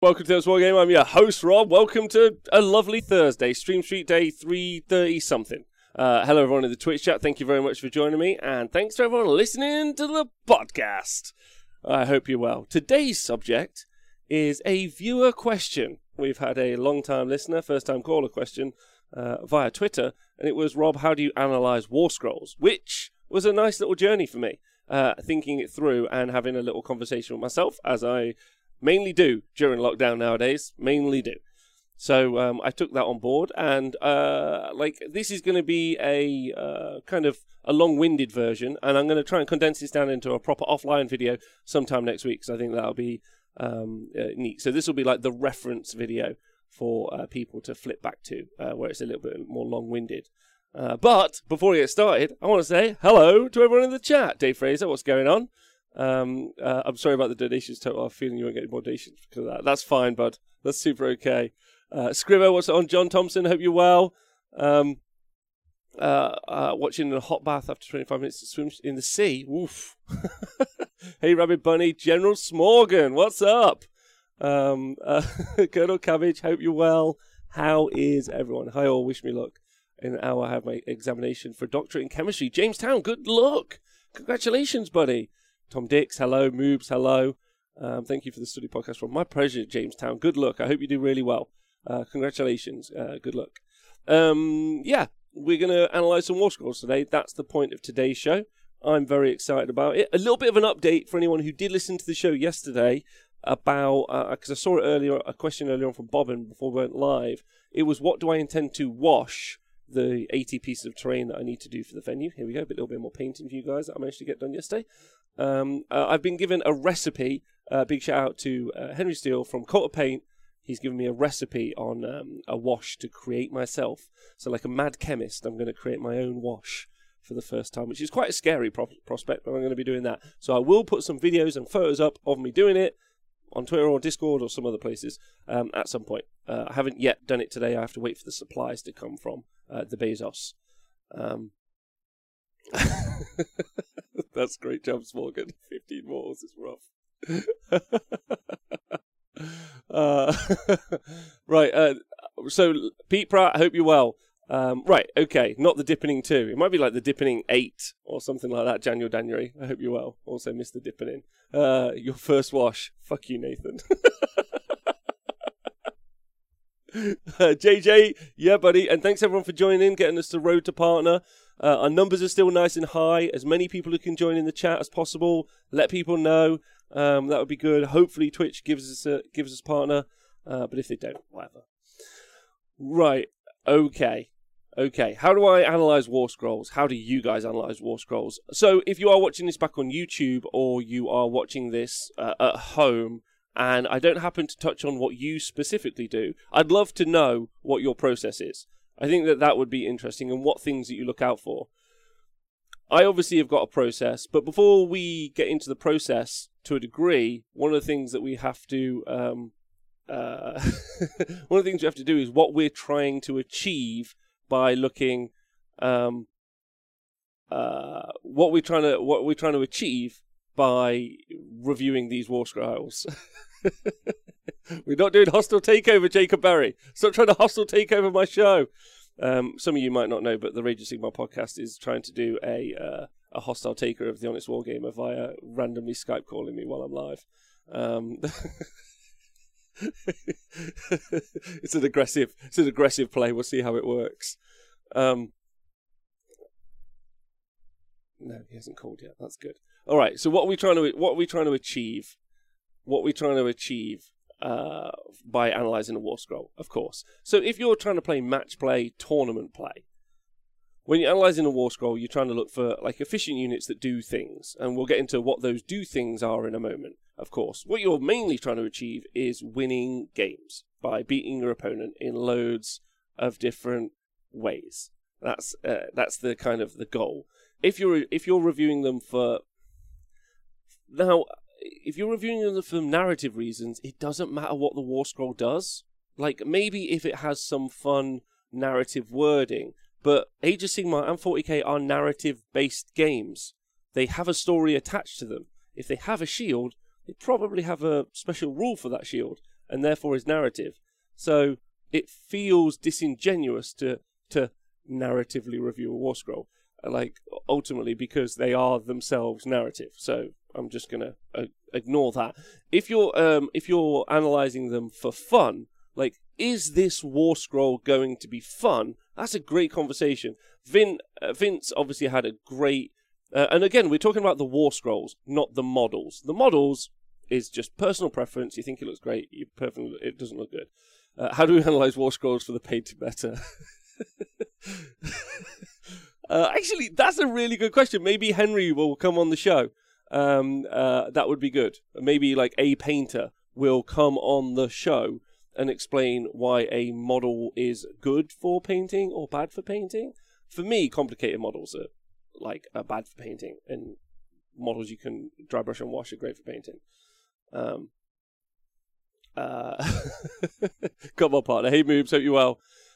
Welcome to this War Game. I'm your host, Rob. Welcome to a lovely Thursday, Stream Street Day 330 something. Hello, everyone in the Twitch chat. Thank you very much for joining me, and thanks to everyone listening to the podcast. I hope you're well. Today's subject is a viewer question. We've had a long-time listener, first-time caller question via Twitter, and it was, Rob, how do you analyze War Scrolls? Which was a nice little journey for me, thinking it through and having a little conversation with myself, as I mainly do during lockdown nowadays. Mainly do. So I took that on board, and this is going to be a kind of a long-winded version, and I'm going to try and condense this down into a proper offline video sometime next week, because I think that'll be neat. So this will be like the reference video for people to flip back to, where it's a little bit more long-winded. But before we get started, I want to say hello to everyone in the chat. Dave Fraser, what's going on? I'm sorry about the donations total. I'm feeling you won't get more donations because of that. That's fine, bud. That's super okay. Scrivo, what's on? John Thompson, hope you're well. Watching in a hot bath after 25 minutes to swim in the sea. Woof. Hey, Rabbit Bunny. General Smorgan, what's up? Colonel Cabbage, hope you're well. How is everyone? Hi all, wish me luck. In an hour I have my examination for doctorate in chemistry. Jamestown, good luck. Congratulations, buddy. Tom Dix, hello. Moobs, hello. Thank you for the study podcast from my pleasure, Jamestown. Good luck. I hope you do really well. Congratulations. Good luck. Yeah, we're going to analyze some War Scrolls today. That's the point of today's show. I'm very excited about it. A little bit of an update for anyone who did listen to the show yesterday about, because I saw it earlier, a question earlier on from Bobbin before we went live. It was, what do I intend to wash the 80 pieces of terrain that I need to do for the venue? Here we go. A little bit more painting for you guys that I managed to get done yesterday. I've been given a recipe. Big shout out to Henry Steele from Cult of Paint. He's given me a recipe on a wash to create myself. So like a mad chemist, I'm going to create my own wash for the first time, which is quite a scary prospect, but I'm going to be doing that. So I will put some videos and photos up of me doing it on Twitter or Discord or some other places at some point. I haven't yet done it today. I have to wait for the supplies to come from the Bezos. That's great job, Morgan. 15 walls is rough. Right, so Pete Pratt, I hope you're well. Right, okay, not the Dippening 2. It might be like the Dippening 8 or something like that, January. I hope you're well. Also, Mr. Dippening. Your first wash. Fuck you, Nathan. JJ, yeah, buddy, and thanks everyone for joining in, getting us to Road to Partner. Our numbers are still nice and high. As many people who can join in the chat as possible. Let people know. That would be good. Hopefully Twitch gives us partner, but if they don't, whatever. Right. Okay. How do I analyze War Scrolls? How do you guys analyze War Scrolls? So if you are watching this back on YouTube or you are watching this at home, and I don't happen to touch on what you specifically do, I'd love to know what your process is. I think that would be interesting, and what things that you look out for. I obviously have got a process, but before we get into the process, to a degree, one of the things that we have to do is what we're trying to achieve by looking what we're trying to achieve by reviewing these War Scrolls. We're not doing hostile takeover, Jacob Barry. Stop trying to hostile take over my show. Some of you might not know, but the Rage of Sigmar podcast is trying to do a hostile taker of the Honest Wargamer via randomly Skype calling me while I'm live. It's an aggressive play. We'll see how it works. No, he hasn't called yet. That's good. All right. So what are we trying to achieve? By analysing a War Scroll, of course. So if you're trying to play match play, tournament play, when you're analysing a War Scroll, you're trying to look for like efficient units that do things, and we'll get into what those do things are in a moment, of course. What you're mainly trying to achieve is winning games by beating your opponent in loads of different ways. That's the kind of the goal. If you're reviewing them for now. If you're reviewing them for narrative reasons, it doesn't matter what the War Scroll does. Like, maybe if it has some fun narrative wording, but Age of Sigmar and 40k are narrative-based games. They have a story attached to them. If they have a shield, they probably have a special rule for that shield. and therefore is narrative. So it feels disingenuous to narratively review a War Scroll, like ultimately, because they are themselves narrative. So I'm just gonna ignore that. If you're analyzing them for fun, like, is this War Scroll going to be fun? That's a great conversation. Vince obviously had a great, and again, we're talking about the War Scrolls, not the models. The models is just personal preference. You think it looks great, it doesn't look good. How do we analyze War Scrolls for the painting better? Actually, that's a really good question. Maybe Henry will come on the show. That would be good. Maybe like a painter will come on the show and explain why a model is good for painting or bad for painting. For me, complicated models are bad for painting, and models you can dry brush and wash are great for painting. Come on, partner. Hey, Moobs, hope you're well.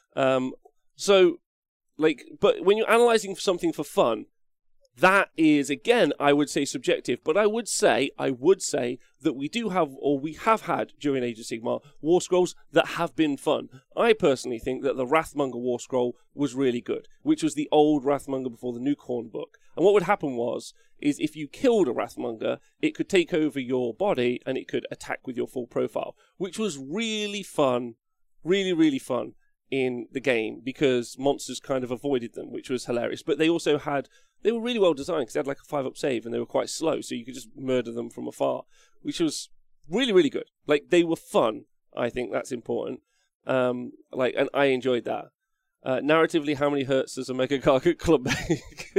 But when you're analysing something for fun, that is, again, I would say subjective, but I would say that we have had during Age of Sigmar War Scrolls that have been fun. I personally think that the Wrathmonger War Scroll was really good, which was the old Wrathmonger before the New Khorne book. And what would happen is if you killed a Wrathmonger, it could take over your body and it could attack with your full profile, which was really fun, really, really fun in the game, because monsters kind of avoided them, which was hilarious. But they also they were really well designed, because they had like a 5-up save and they were quite slow, so you could just murder them from afar, which was really, really good. Like, they were fun. I think that's important. And I enjoyed that. Narratively, how many hurts does a Mega Gargant Club make?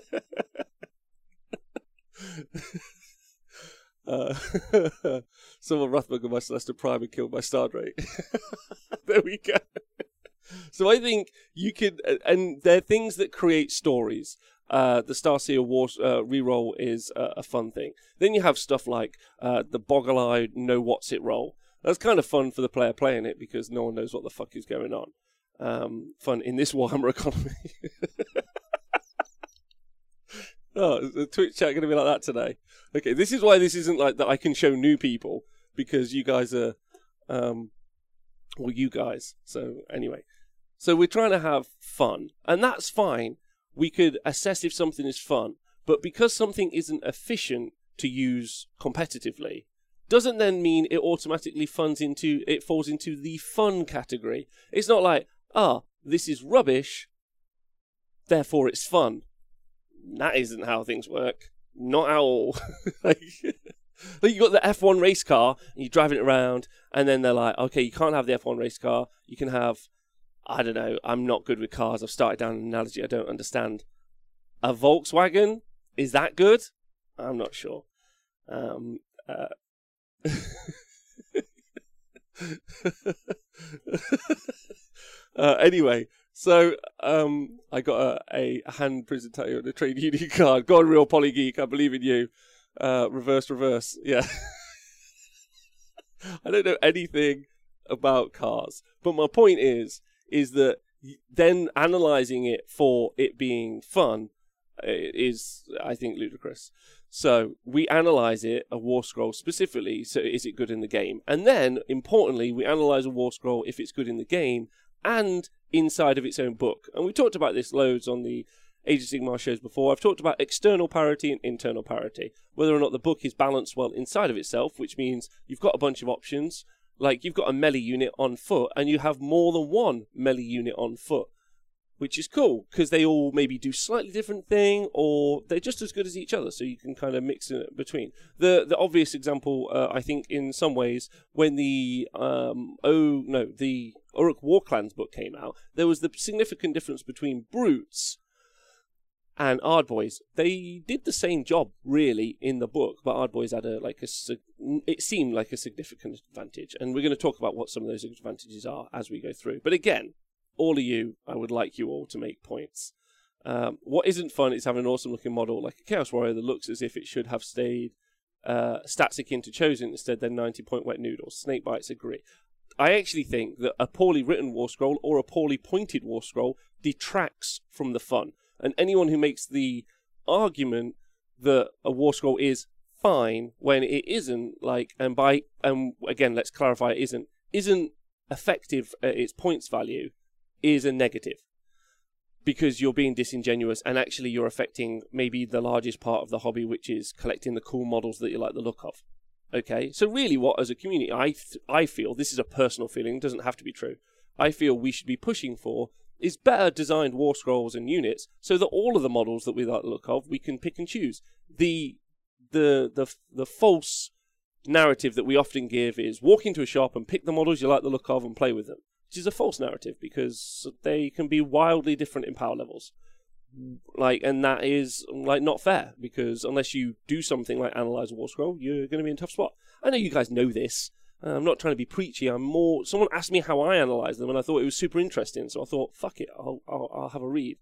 Someone Wrathmonger by Celestial Prime and killed by Stardrake. There we go. So I think you could, and there are things that create stories. The Starseer War reroll is a fun thing. Then you have stuff like the Boggle-eyed Know What's It roll. That's kind of fun for the player playing it, because no one knows what the fuck is going on. Fun in this Warhammer economy. Oh, is the Twitch chat going to be like that today? Okay, this is why this isn't like that I can show new people, because you guys are, you guys. So anyway, so we're trying to have fun, and that's fine. We could assess if something is fun, but because something isn't efficient to use competitively, doesn't then mean it automatically falls into the fun category. It's not like, this is rubbish, therefore it's fun. That isn't how things work. Not at all. Like you got the F1 race car, and you're driving it around, and then they're like, okay, you can't have the F1 race car. You can have, I don't know, I'm not good with cars. I've started down an analogy I don't understand. A Volkswagen? Is that good? I'm not sure. Anyway, so I got a hand printed tattoo on a trade union card. Go on, Real Polygeek, I believe in you. Reverse, yeah. I don't know anything about cars, but my point is that then analysing it for it being fun is, I think, ludicrous. So we analyse it, a War Scroll specifically, so is it good in the game? And then, importantly, we analyse a War Scroll if it's good in the game and inside of its own book. And we talked about this loads on the Age of Sigmar shows before. I've talked about external parity and internal parity, whether or not the book is balanced well inside of itself, which means you've got a bunch of options. Like, you've got a melee unit on foot, and you have more than one melee unit on foot, which is cool, because they all maybe do slightly different thing, or they're just as good as each other, so you can kind of mix it between. The obvious example, I think, in some ways, when the Uruk War Clans book came out, there was the significant difference between Brutes and Ardboys. They did the same job, really, in the book, but Ardboys had it seemed like a significant advantage, and we're going to talk about what some of those advantages are as we go through. But again, all of you, I would like you all to make points. What isn't fun is having an awesome-looking model like a Chaos Warrior that looks as if it should have stayed stats akin to Chosen instead than 90-point Wet Noodles. Snakebites agree. I actually think that a poorly written War Scroll or a poorly pointed War Scroll detracts from the fun. And anyone who makes the argument that a War Scroll is fine when it isn't, like, and again, let's clarify, it isn't effective at its points value is a negative, because you're being disingenuous and actually you're affecting maybe the largest part of the hobby, which is collecting the cool models that you like the look of. Okay, so really what, as a community, I feel, this is a personal feeling, doesn't have to be true, I feel we should be pushing for is better designed war scrolls and units so that all of the models that we like the look of, we can pick and choose. The false narrative that we often give is walk into a shop and pick the models you like the look of and play with them, which is a false narrative because they can be wildly different in power levels. Like, and that is like not fair, because unless you do something like analyze a war scroll, you're going to be in a tough spot. I know you guys know this. I'm not trying to be preachy. Someone asked me how I analyze them, and I thought it was super interesting, so I thought, fuck it, I'll have a read.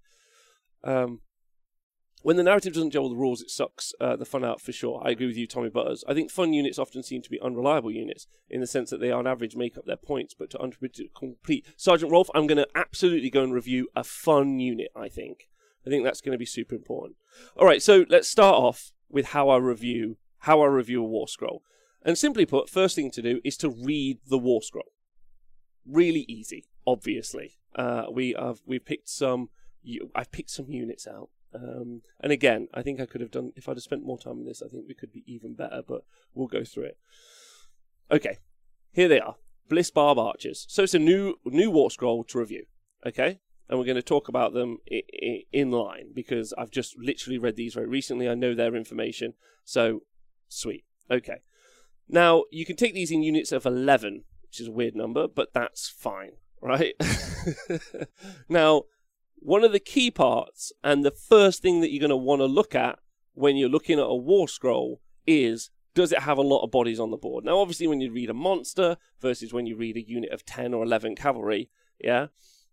When the narrative doesn't gel with the rules, it sucks the fun out for sure. I agree with you, Tommy Butters. I think fun units often seem to be unreliable units in the sense that they on average make up their points, but to complete. Sergeant Rolf, I'm going to absolutely go and review a fun unit, I think that's going to be super important. All right, so let's start off with how I review a war scroll. And simply put, first thing to do is to read the war scroll. Really easy, obviously. I've picked some units out. And again, I think I could have done, if I'd have spent more time on this, I think we could be even better, but we'll go through it. Okay, here they are. Bliss Barb Archers. So it's a new war scroll to review, okay? And we're going to talk about them in line, because I've just literally read these very recently. I know their information, so sweet. Okay. Now, you can take these in units of 11, which is a weird number, but that's fine, right? Now, one of the key parts, and the first thing that you're going to want to look at when you're looking at a war scroll is, does it have a lot of bodies on the board? Now, obviously, when you read a monster versus when you read a unit of 10 or 11 cavalry, yeah?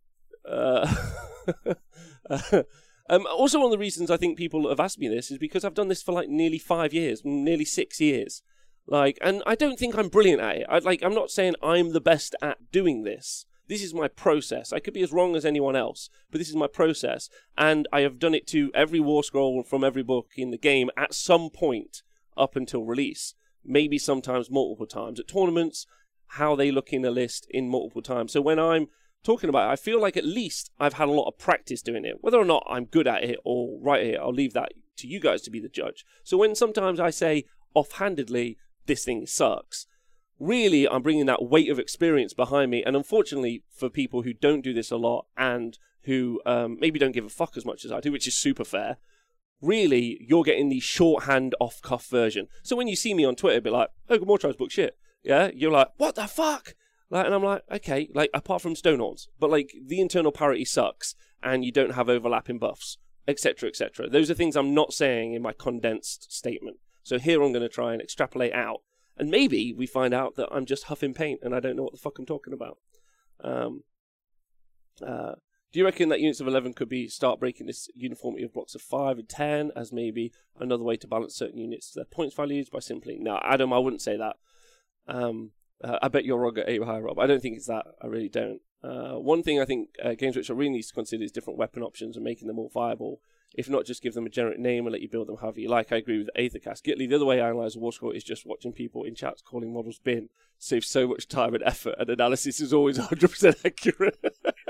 Also, one of the reasons I think people have asked me this is because I've done this for like nearly 5 years, nearly 6 years. Like, and I don't think I'm brilliant at it. I'm not saying I'm the best at doing this. This is my process. I could be as wrong as anyone else, but this is my process. And I have done it to every war scroll from every book in the game at some point up until release. Maybe sometimes multiple times. At tournaments, how they look in a list in multiple times. So when I'm talking about it, I feel like at least I've had a lot of practice doing it. Whether or not I'm good at it or right at it, I'll leave that to you guys to be the judge. So when sometimes I say offhandedly, this thing sucks, really I'm bringing that weight of experience behind me. And unfortunately for people who don't do this a lot and who maybe don't give a fuck as much as I do, which is super fair, really you're getting the shorthand off-cuff version. So when you see me on Twitter be like, oh, More Tribes book shit, yeah, you're like, what the fuck? Like, and I'm like, okay, like, apart from Stonehorns, but like the internal parity sucks and you don't have overlapping buffs, etc., etc. Those are things I'm not saying in my condensed statement. So here I'm going to try and extrapolate out. And maybe we find out that I'm just huffing paint and I don't know what the fuck I'm talking about. Do you reckon that units of 11 could start breaking this uniformity of blocks of 5 and 10 as maybe another way to balance certain units to their points values by simply... No, Adam, I wouldn't say that. I bet you're wrong at 8 higher, Rob. I don't think it's that. I really don't. One thing I think Games Workshop really needs to consider is different weapon options and making them all viable. If not, just give them a generic name and let you build them however you like. I agree with Aethercast. Gitli, the other way I analyse a war scroll is just watching people in chats calling models bin. Saves so much time and effort, and analysis is always 100% accurate.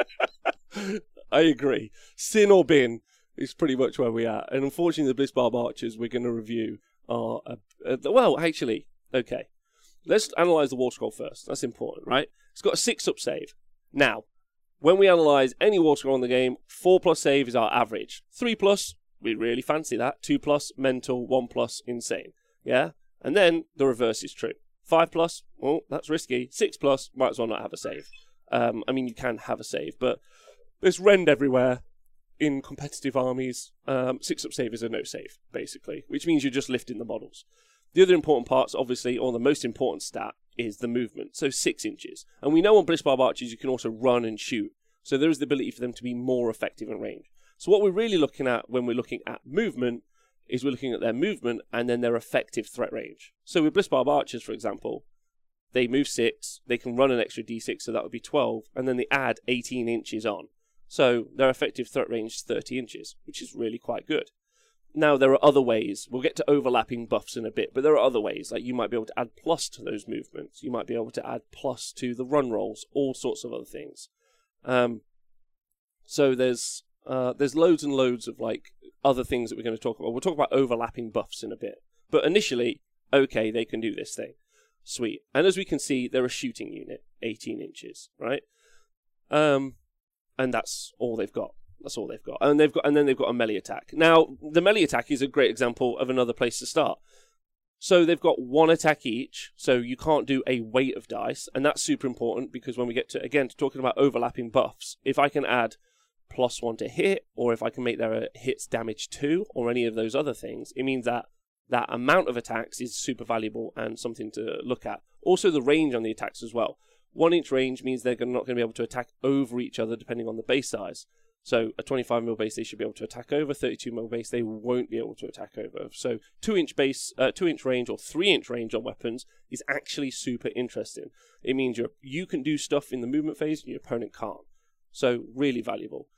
I agree. Sin or bin is pretty much where we're at. And unfortunately, the Bliss Barb Archers we're going to review are... well, actually, okay. Let's analyse the war scroll first. That's important, right? It's got a 6-up save. Now, when we analyse any war scroll in the game, 4+ save is our average. 3+, we really fancy that. 2+, mental. 1+, insane. Yeah? And then the reverse is true. 5+, well, that's risky. 6+, might as well not have a save. I mean, you can have a save, but there's rend everywhere in competitive armies. 6-up save is a no save, basically, which means you're just lifting the models. The other important parts, obviously, or the most important stat, is the movement, so 6 inches. And we know on Bliss Barb Archers you can also run and shoot, so there is the ability for them to be more effective in range. So what we're really looking at when we're looking at movement is we're looking at their movement and then their effective threat range. So with Bliss Barb Archers, for example, they move 6, they can run an extra d6, so that would be 12, and then they add 18 inches on. So their effective threat range is 30 inches, which is really quite good. Now, there are other ways. We'll get to overlapping buffs in a bit, but there are other ways. Like, you might be able to add plus to those movements. You might be able to add plus to the run rolls, all sorts of other things. So there's loads and loads of, like, other things that we're going to talk about. We'll talk about overlapping buffs in a bit. But initially, okay, they can do this thing. Sweet. And as we can see, they're a shooting unit, 18 inches, right? And that's all they've got. That's all they've got. And then they've got a melee attack. Now, the melee attack is a great example of another place to start. So they've got one attack each, so you can't do a weight of dice, and that's super important because when we get to, again, to talking about overlapping buffs, if I can add +1 to hit, or if I can make their hits damage 2, or any of those other things, it means that that amount of attacks is super valuable and something to look at. Also, the range on the attacks as well. 1 inch range means they're not going to be able to attack over each other depending on the base size. So a 25mm base they should be able to attack over, 32mm base they won't be able to attack over. So 2 inch base, 2 inch range or 3 inch range on weapons is actually super interesting. It means you can do stuff in the movement phase and your opponent can't. So really valuable.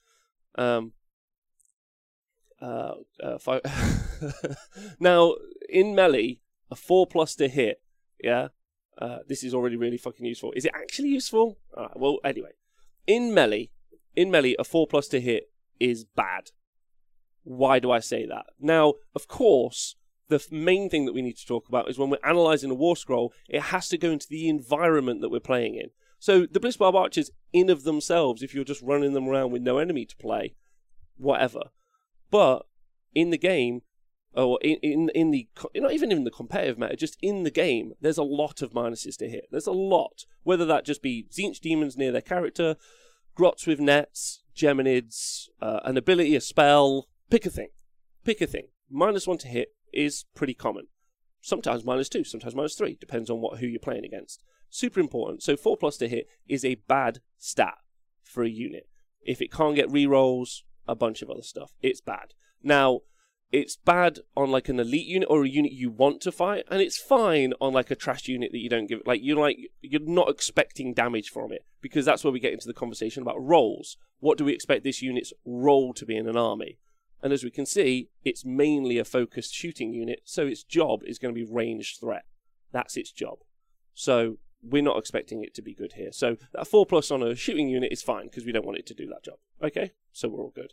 Now, in melee, a 4+ to hit, yeah? This is already really fucking useful. Is it actually useful? Alright, well, anyway. In melee, a 4+ to hit is bad. Why do I say that? Now, of course, the main thing that we need to talk about is when we're analysing a war scroll, it has to go into the environment that we're playing in. So, the Blitzbarb Archers, in of themselves, if you're just running them around with no enemy to play, whatever. But in the game, or in the not even in the competitive meta, just in the game, there's a lot of minuses to hit. There's a lot. Whether that just be Tzeentch demons near their character, grots with nets, geminids, an ability, a spell, pick a thing. Pick a thing. -1 to hit is pretty common. Sometimes -2, sometimes -3, depends on who you're playing against. Super important. So 4+ to hit is a bad stat for a unit. If it can't get rerolls, a bunch of other stuff, it's bad. Now, it's bad on like an elite unit or a unit you want to fight, and it's fine on like a trash unit that you don't give. You're not expecting damage from it, because that's where we get into the conversation about roles. What do we expect this unit's role to be in an army? And as we can see, it's mainly a focused shooting unit, so its job is going to be ranged threat. That's its job. So we're not expecting it to be good here. So that 4+ on a shooting unit is fine, because we don't want it to do that job. Okay, so we're all good.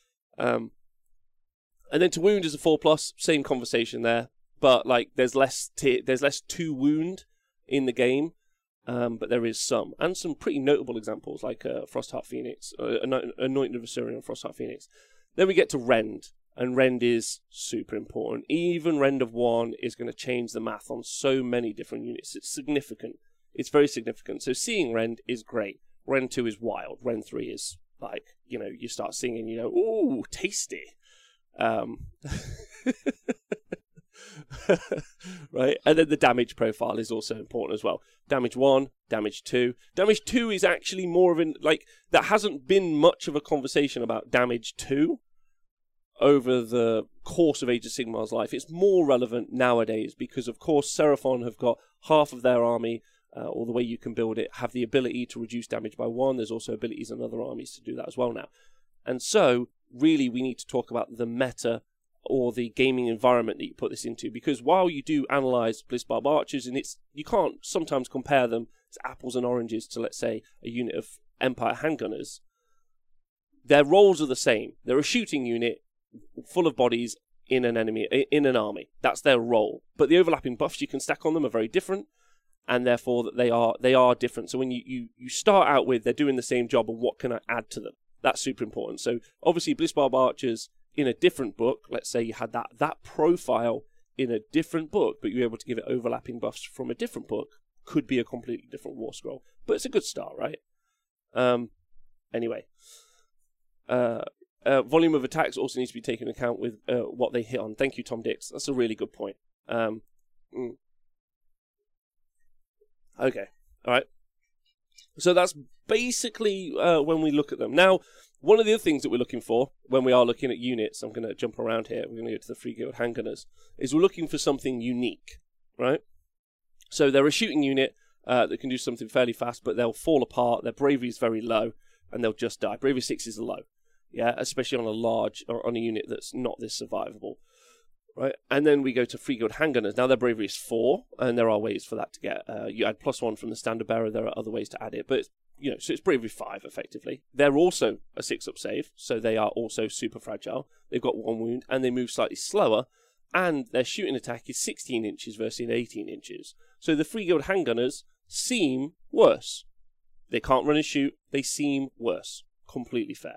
And then to wound is a 4+, same conversation there, but like there's less to wound in the game, but there is some, and some pretty notable examples like Frostheart Phoenix, Anointed Viserion and Frostheart Phoenix. Then we get to Rend, and Rend is super important. Even Rend of 1 is going to change the math on so many different units. It's significant. It's very significant. So seeing Rend is great. Rend 2 is wild. Rend 3 is like, you start singing, ooh, tasty. Right, and then the damage profile is also important as well. Damage 1, damage 2. Damage 2 is actually more of that hasn't been much of a conversation about damage 2 over the course of Age of Sigmar's life. It's more relevant nowadays because, of course, Seraphon have got half of their army, or the way you can build it, have the ability to reduce damage by 1. There's also abilities in other armies to do that as well now. And so, really, we need to talk about the meta or the gaming environment that you put this into, because while you do analyze Blitzbarb Archers, and you can't sometimes compare them as apples and oranges to, let's say, a unit of Empire handgunners, their roles are the same. They're a shooting unit full of bodies in an army. That's their role. But the overlapping buffs you can stack on them are very different, and therefore they are different. So when you start out with, they're doing the same job, and what can I add to them? That's super important. So obviously Blitzbarb Archers in a different book, let's say you had that profile in a different book, but you were able to give it overlapping buffs from a different book, could be a completely different war scroll. But it's a good start, right? Anyway. Volume of attacks also needs to be taken into account with what they hit on. Thank you, Tom Dix. That's a really good point. Okay, alright. So that's basically when we look at them. Now, one of the other things that we're looking for when we are looking at units, I'm going to jump around here, we're going to go to the Free Guild handgunners, is we're looking for something unique, right? So they're a shooting unit that can do something fairly fast, but they'll fall apart, their bravery is very low, and they'll just die. Bravery 6 is low, yeah, especially on a unit that's not this survivable. right? And then we go to Free Guild Handgunners. Now their bravery is 4, and there are ways for that to get. You add +1 from the standard bearer. There are other ways to add it, but so it's bravery 5 effectively. They're also a 6-up save, so they are also super fragile. They've got 1 wound, and they move slightly slower. And their shooting attack is 16 inches versus 18 inches. So the Free Guild Handgunners seem worse. They can't run and shoot. They seem worse. Completely fair.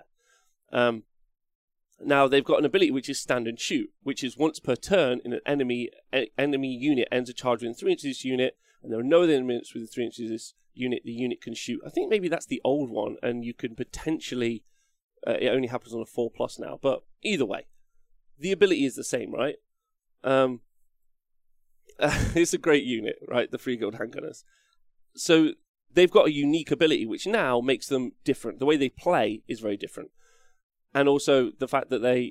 Now, they've got an ability which is Stand and Shoot, which is once per turn in an enemy unit ends a charge within 3 inches of this unit, and there are no other enemies within 3 inches of this unit the unit can shoot. I think maybe that's the old one, and you can potentially... it only happens on a 4+ now, but either way, the ability is the same, right? It's a great unit, right? The Free Guild Handgunners. So they've got a unique ability, which now makes them different. The way they play is very different. And also the fact that they,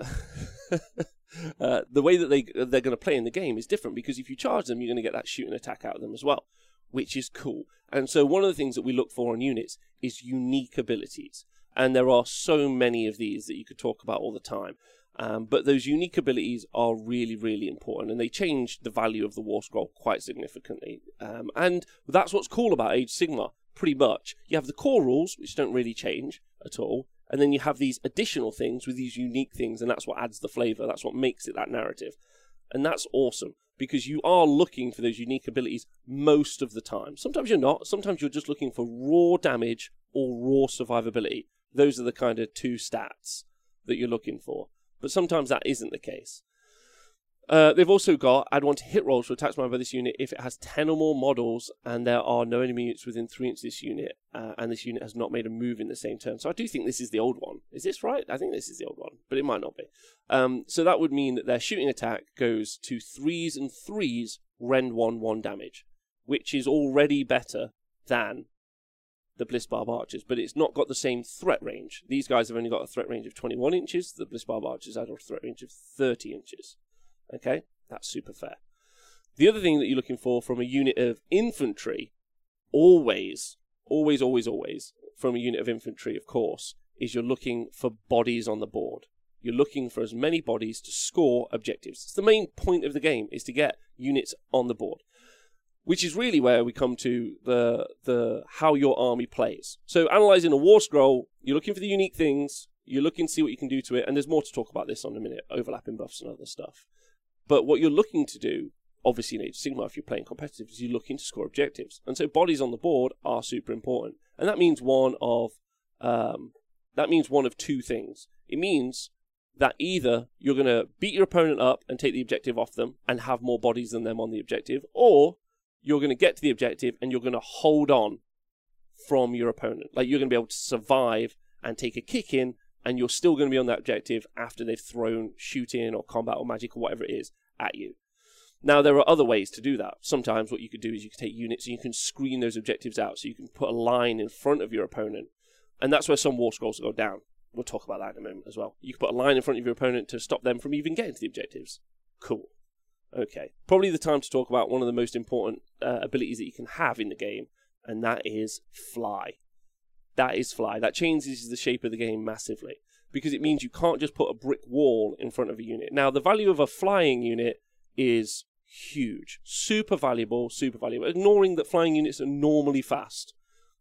the way that they're going to play in the game is different, because if you charge them, you're going to get that shooting attack out of them as well, which is cool. And so one of the things that we look for on units is unique abilities. And there are so many of these that you could talk about all the time. But those unique abilities are really, really important, and they change the value of the War Scroll quite significantly. And that's what's cool about Age of Sigmar, pretty much. You have the core rules, which don't really change at all, and then you have these additional things with these unique things, and that's what adds the flavour, that's what makes it that narrative. And that's awesome, because you are looking for those unique abilities most of the time. Sometimes you're not, sometimes you're just looking for raw damage or raw survivability. Those are the kind of 2 stats that you're looking for. But sometimes that isn't the case. They've also got add 1 to hit rolls for attacks made by this unit if it has 10 or more models and there are no enemy units within 3 inches of this unit, and this unit has not made a move in the same turn. So I do think this is the old one. Is this right? I think this is the old one, but it might not be. So that would mean that their shooting attack goes to 3s and 3s, rend 1/1 damage, which is already better than the Blissbarb Archers, but it's not got the same threat range. These guys have only got a threat range of 21 inches. The Blissbarb Archers have a threat range of 30 inches. Okay, that's super fair. The other thing that you're looking for from a unit of infantry, always, from a unit of infantry, of course, is you're looking for bodies on the board. You're looking for as many bodies to score objectives. It's the main point of the game, is to get units on the board, which is really where we come to the how your army plays. So analysing a War Scroll, you're looking for the unique things, you're looking to see what you can do to it, and there's more to talk about this on in a minute, overlapping buffs and other stuff. But what you're looking to do, obviously in Age of Sigmar, if you're playing competitive, is you're looking to score objectives. And so bodies on the board are super important. And that means one of 2 things. It means that either you're going to beat your opponent up and take the objective off them and have more bodies than them on the objective, or you're going to get to the objective and you're going to hold on from your opponent. Like, you're going to be able to survive and take a kick in, and you're still going to be on that objective after they've thrown shooting or combat or magic or whatever it is at you. Now, there are other ways to do that. Sometimes what you could do is you could take units and you can screen those objectives out, so you can put a line in front of your opponent. And that's where some War Scrolls go down. We'll talk about that in a moment as well. You can put a line in front of your opponent to stop them from even getting to the objectives. Cool. Okay. Probably the time to talk about one of the most important abilities that you can have in the game, and that is Fly. That is Fly. That changes the shape of the game massively, because it means you can't just put a brick wall in front of a unit. Now, the value of a flying unit is huge. Super valuable, super valuable. Ignoring that flying units are normally fast.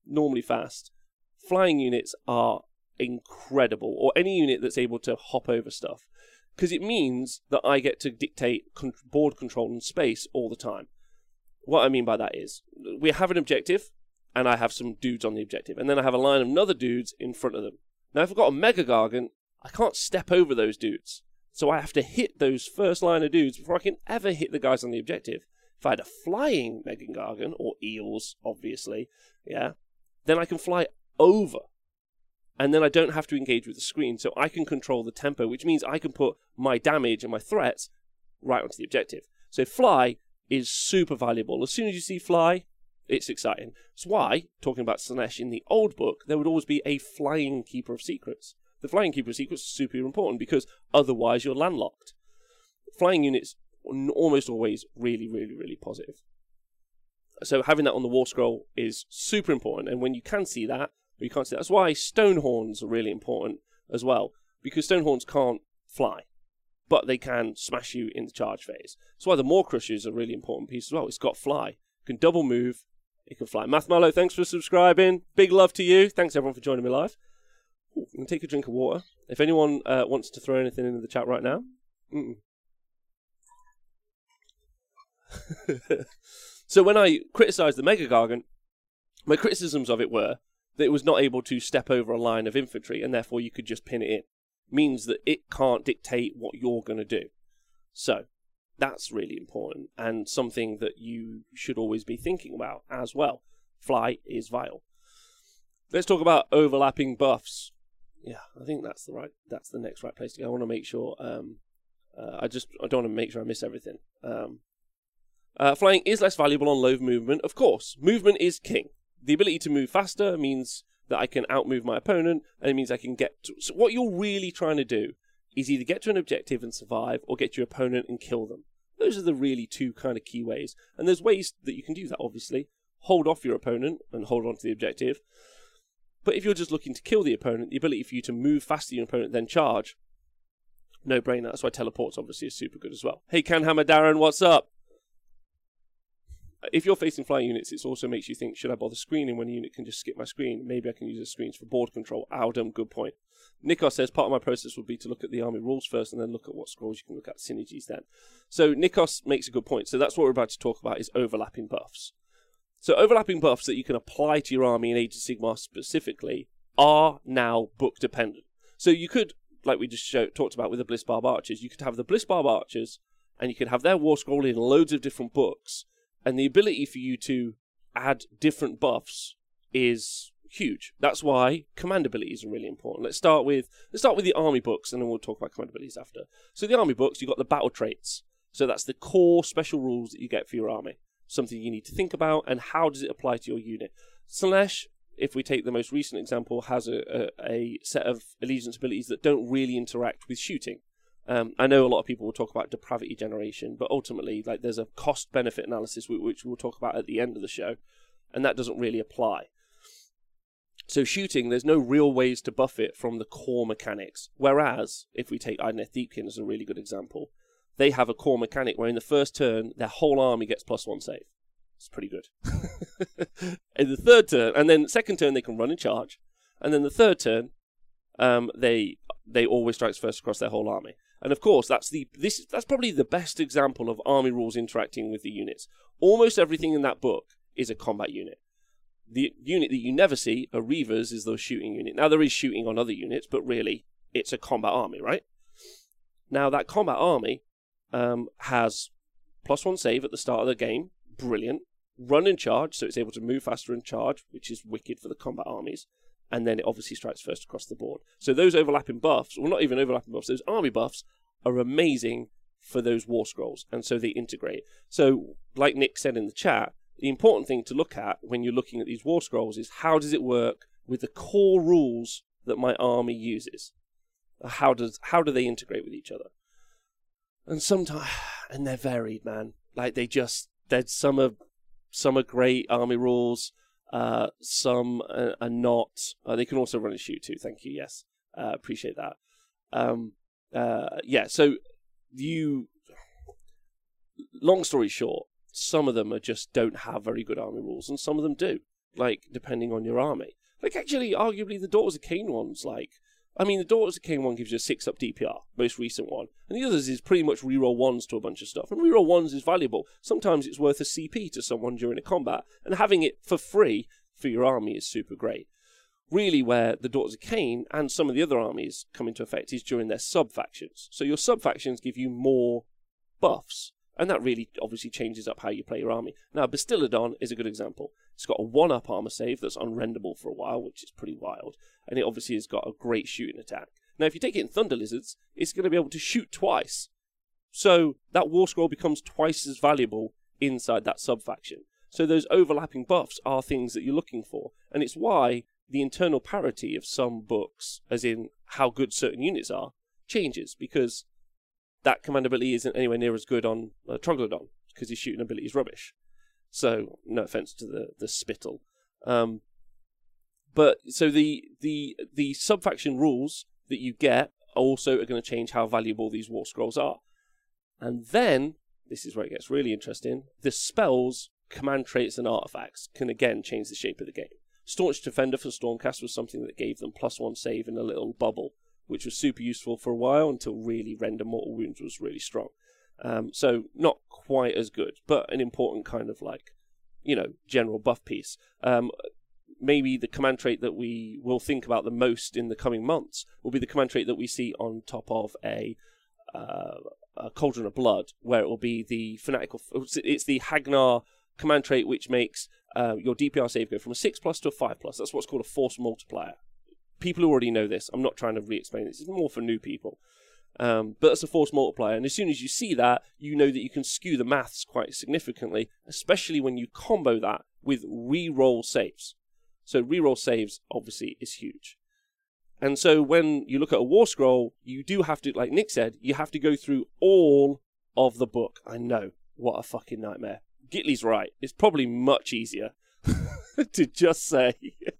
Flying units are incredible, or any unit that's able to hop over stuff, because it means that I get to dictate board control and space all the time. What I mean by that is, we have an objective, and I have some dudes on the objective, and then I have a line of other dudes in front of them. Now, if I've got a Mega Gargant, I can't step over those dudes, so I have to hit those first line of dudes before I can ever hit the guys on the objective. If I had a flying Mega Gargant, or eels, obviously, yeah, then I can fly over, and then I don't have to engage with the screen, so I can control the tempo, which means I can put my damage and my threats right onto the objective. So Fly is super valuable. As soon as you see Fly, it's exciting. That's why, talking about Slaanesh in the old book, there would always be a flying Keeper of Secrets. The flying Keeper of Secrets is super important, because otherwise you're landlocked. Flying units are almost always really positive. So having that on the War Scroll is super important, and when you can see that, or you can't see that, that's why Stonehorns are really important as well, because Stonehorns can't fly. but they can smash you in the charge phase. That's why the Maw Crusher is a really important piece as well. It's got fly. It can double move. It can fly. Mathmallow, thanks for subscribing. Big love to you. Thanks everyone for joining me live. Ooh, I'm going to take a drink of water. If anyone wants to throw anything into the chat right now. So when I criticised the Mega Gargant, my criticisms of it were that it was not able to step over a line of infantry, and therefore you could just pin it in. Means that it can't dictate what you're going to do. So that's really important, and something that you should always be thinking about as well. Fly is vital. Let's talk about overlapping buffs. Yeah, I think that's the next right place to go. I want to make sure I don't want to make sure I miss everything. Flying is less valuable on low movement, of course. Movement is king. The ability to move faster means that I can outmove my opponent, and it means I can get to... So what you're really trying to do is either get to an objective and survive, or get your opponent and kill them. Those are the really two kind of key ways. And there's ways that you can do that, obviously. Hold off your opponent and hold on to the objective. But if you're just looking to kill the opponent, the ability for you to move faster than your opponent, then charge, no brainer. That's why teleports obviously is super good as well. Hey, Canhammer Darren, what's up? If you're facing flying units, it also makes you think, should I bother screening when a unit can just skip my screen? Maybe I can use the screens for board control. Aldum, good point. Nikos says, part of my process would be to look at the army rules first and then look at what scrolls you can look at, synergies then. So Nikos makes a good point. So that's what we're about to talk about, is overlapping buffs. So overlapping buffs that you can apply to your army in Age of Sigmar specifically are now book dependent. So you could, like we just talked about with the Blissbarb Archers, you could have the Blissbarb Archers and you could have their war scroll in loads of different books. And the ability for you to add different buffs is huge. That's why command abilities are really important. Let's start with the army books, and then we'll talk about command abilities after. So the army books, you've got the battle traits. So that's the core special rules that you get for your army. Something you need to think about, and how does it apply to your unit. Slaanesh, if we take the most recent example, has a set of allegiance abilities that don't really interact with shooting. I know a lot of people will talk about depravity generation, but ultimately, like, there's a cost-benefit analysis which we'll talk about at the end of the show, and that doesn't really apply. So shooting, there's no real ways to buff it from the core mechanics. Whereas, if we take Idoneth Deepkin as a really good example, they have a core mechanic where in the first turn, their whole army gets +1 save. It's pretty good. In the third turn, and then second turn, they can run and charge, and then the third turn, they always strikes first across their whole army. And of course, that's probably the best example of army rules interacting with the units. Almost everything in that book is a combat unit. The unit that you never see, a Reavers, is the shooting unit. Now, there is shooting on other units, but really, it's a combat army, right? Now, that combat army has +1 save at the start of the game. Brilliant. Run and charge, so it's able to move faster and charge, which is wicked for the combat armies. And then it obviously strikes first across the board. So those overlapping buffs, well, not even overlapping buffs, those army buffs are amazing for those war scrolls, and so they integrate. So, like Nick said in the chat, the important thing to look at when you're looking at these war scrolls is how does it work with the core rules that my army uses? How do they integrate with each other? And sometimes, and they're varied, man. Like there's some are great army rules. Some are not. They can also run and shoot too. Thank you. Yes, appreciate that. Yeah. So long story short, some of them don't have very good army rules, and some of them do. Like depending on your army. Like actually, arguably, the Daughters of Khaine ones. The Daughters of Khaine one gives you a 6-up DPR, most recent one, and the others is pretty much reroll 1s to a bunch of stuff. And reroll 1s is valuable. Sometimes it's worth a CP to someone during a combat, and having it for free for your army is super great. Really, where the Daughters of Khaine and some of the other armies come into effect is during their sub-factions. So your sub-factions give you more buffs, and that really obviously changes up how you play your army. Now, Bastiladon is a good example. It's got a 1-up armor save that's unrendable for a while, which is pretty wild. And it obviously has got a great shooting attack. Now, if you take it in Thunder Lizards, it's going to be able to shoot twice. So that war scroll becomes twice as valuable inside that sub-faction. So those overlapping buffs are things that you're looking for. And it's why the internal parity of some books, as in how good certain units are, changes. Because that command ability isn't anywhere near as good on Troglodyte, because his shooting ability is rubbish. So, no offense to the spittle. But so the sub-faction rules that you get also are going to change how valuable these war scrolls are. And then, this is where it gets really interesting, the spells, command traits, and artifacts can again change the shape of the game. Staunch Defender for Stormcast was something that gave them +1 save in a little bubble, which was super useful for a while until really Render Mortal Wounds was really strong. So not quite as good, but an important kind of like, you know, general buff piece. Maybe the command trait that we will think about the most in the coming months will be the command trait that we see on top of a Cauldron of Blood, where it will be the fanatical. It's the Hagnar command trait, which makes your DPR save go from a 6+ to a 5+. That's what's called a force multiplier. People who already know this, I'm not trying to re-explain this. It's more for new people. But it's a force multiplier, and as soon as you see that, you know that you can skew the maths quite significantly, especially when you combo that with re-roll saves. So re-roll saves, obviously, is huge. And so when you look at a war scroll, you do have to, like Nick said, you have to go through all of the book. I know, what a fucking nightmare. Gitli's right. It's probably much easier to just say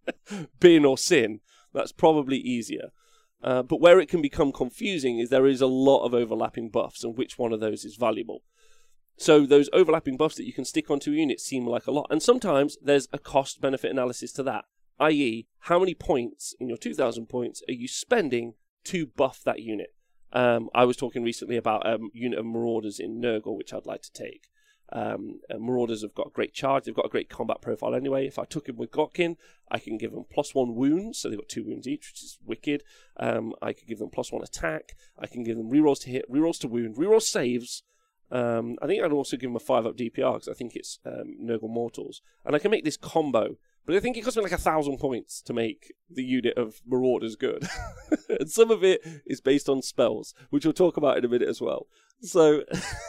bin or sin. That's probably easier. But where it can become confusing is there is a lot of overlapping buffs, and which one of those is valuable. So those overlapping buffs that you can stick onto a unit seem like a lot. And sometimes there's a cost-benefit analysis to that, i.e. how many points in your 2,000 points are you spending to buff that unit? I was talking recently about a unit of Marauders in Nurgle, which I'd like to take. Marauders have got a great charge. They've got a great combat profile anyway. If I took him with Gotkin, I can give them +1 wounds, so they've got 2 wounds each, which is wicked. I could give them +1 attack. I can give them rerolls to hit, rerolls to wound, reroll saves. I think I'd also give them a 5-up DPR, because I think it's Nurgle Mortals. And I can make this combo, but I think it costs me like 1,000 points to make the unit of Marauders good. And some of it is based on spells, which we'll talk about in a minute as well. So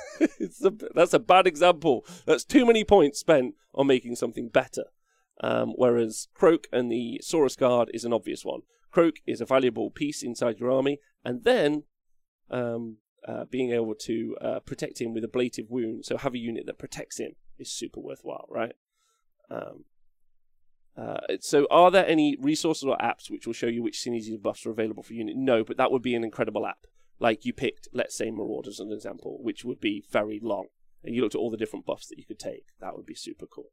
that's a bad example. That's too many points spent on making something better. Whereas Kroak and the Saurus Guard is an obvious one. Kroak is a valuable piece inside your army, and then being able to protect him with ablative wound, so have a unit that protects him, is super worthwhile, right? So are there any resources or apps which will show you which synergy buffs are available for unit? No, but that would be an incredible app. Like you picked, let's say, Marauders as an example, which would be very long, and you looked at all the different buffs that you could take. That would be super cool.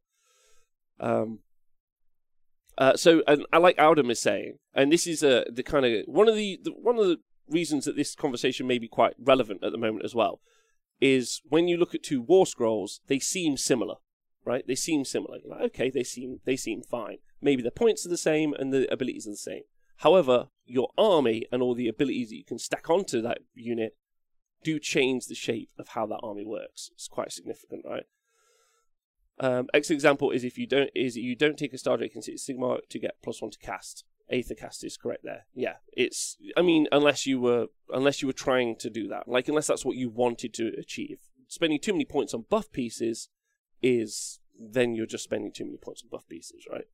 So, and I like Aldem is saying, and this is the kind of one of the reasons that this conversation may be quite relevant at the moment as well, is when you look at 2 war scrolls, they seem similar, right? They seem similar. You're like, okay, they seem fine. Maybe the points are the same and the abilities are the same. However, your army and all the abilities that you can stack onto that unit do change the shape of how that army works. It's quite significant, right? Excellent example is you don't take a Star Drake and Sigmar to get +1 to cast. Aether cast is correct there. Yeah, it's. I mean, unless you were trying to do that, like unless that's what you wanted to achieve. Spending too many points on buff pieces then you're just spending too many points on buff pieces, right?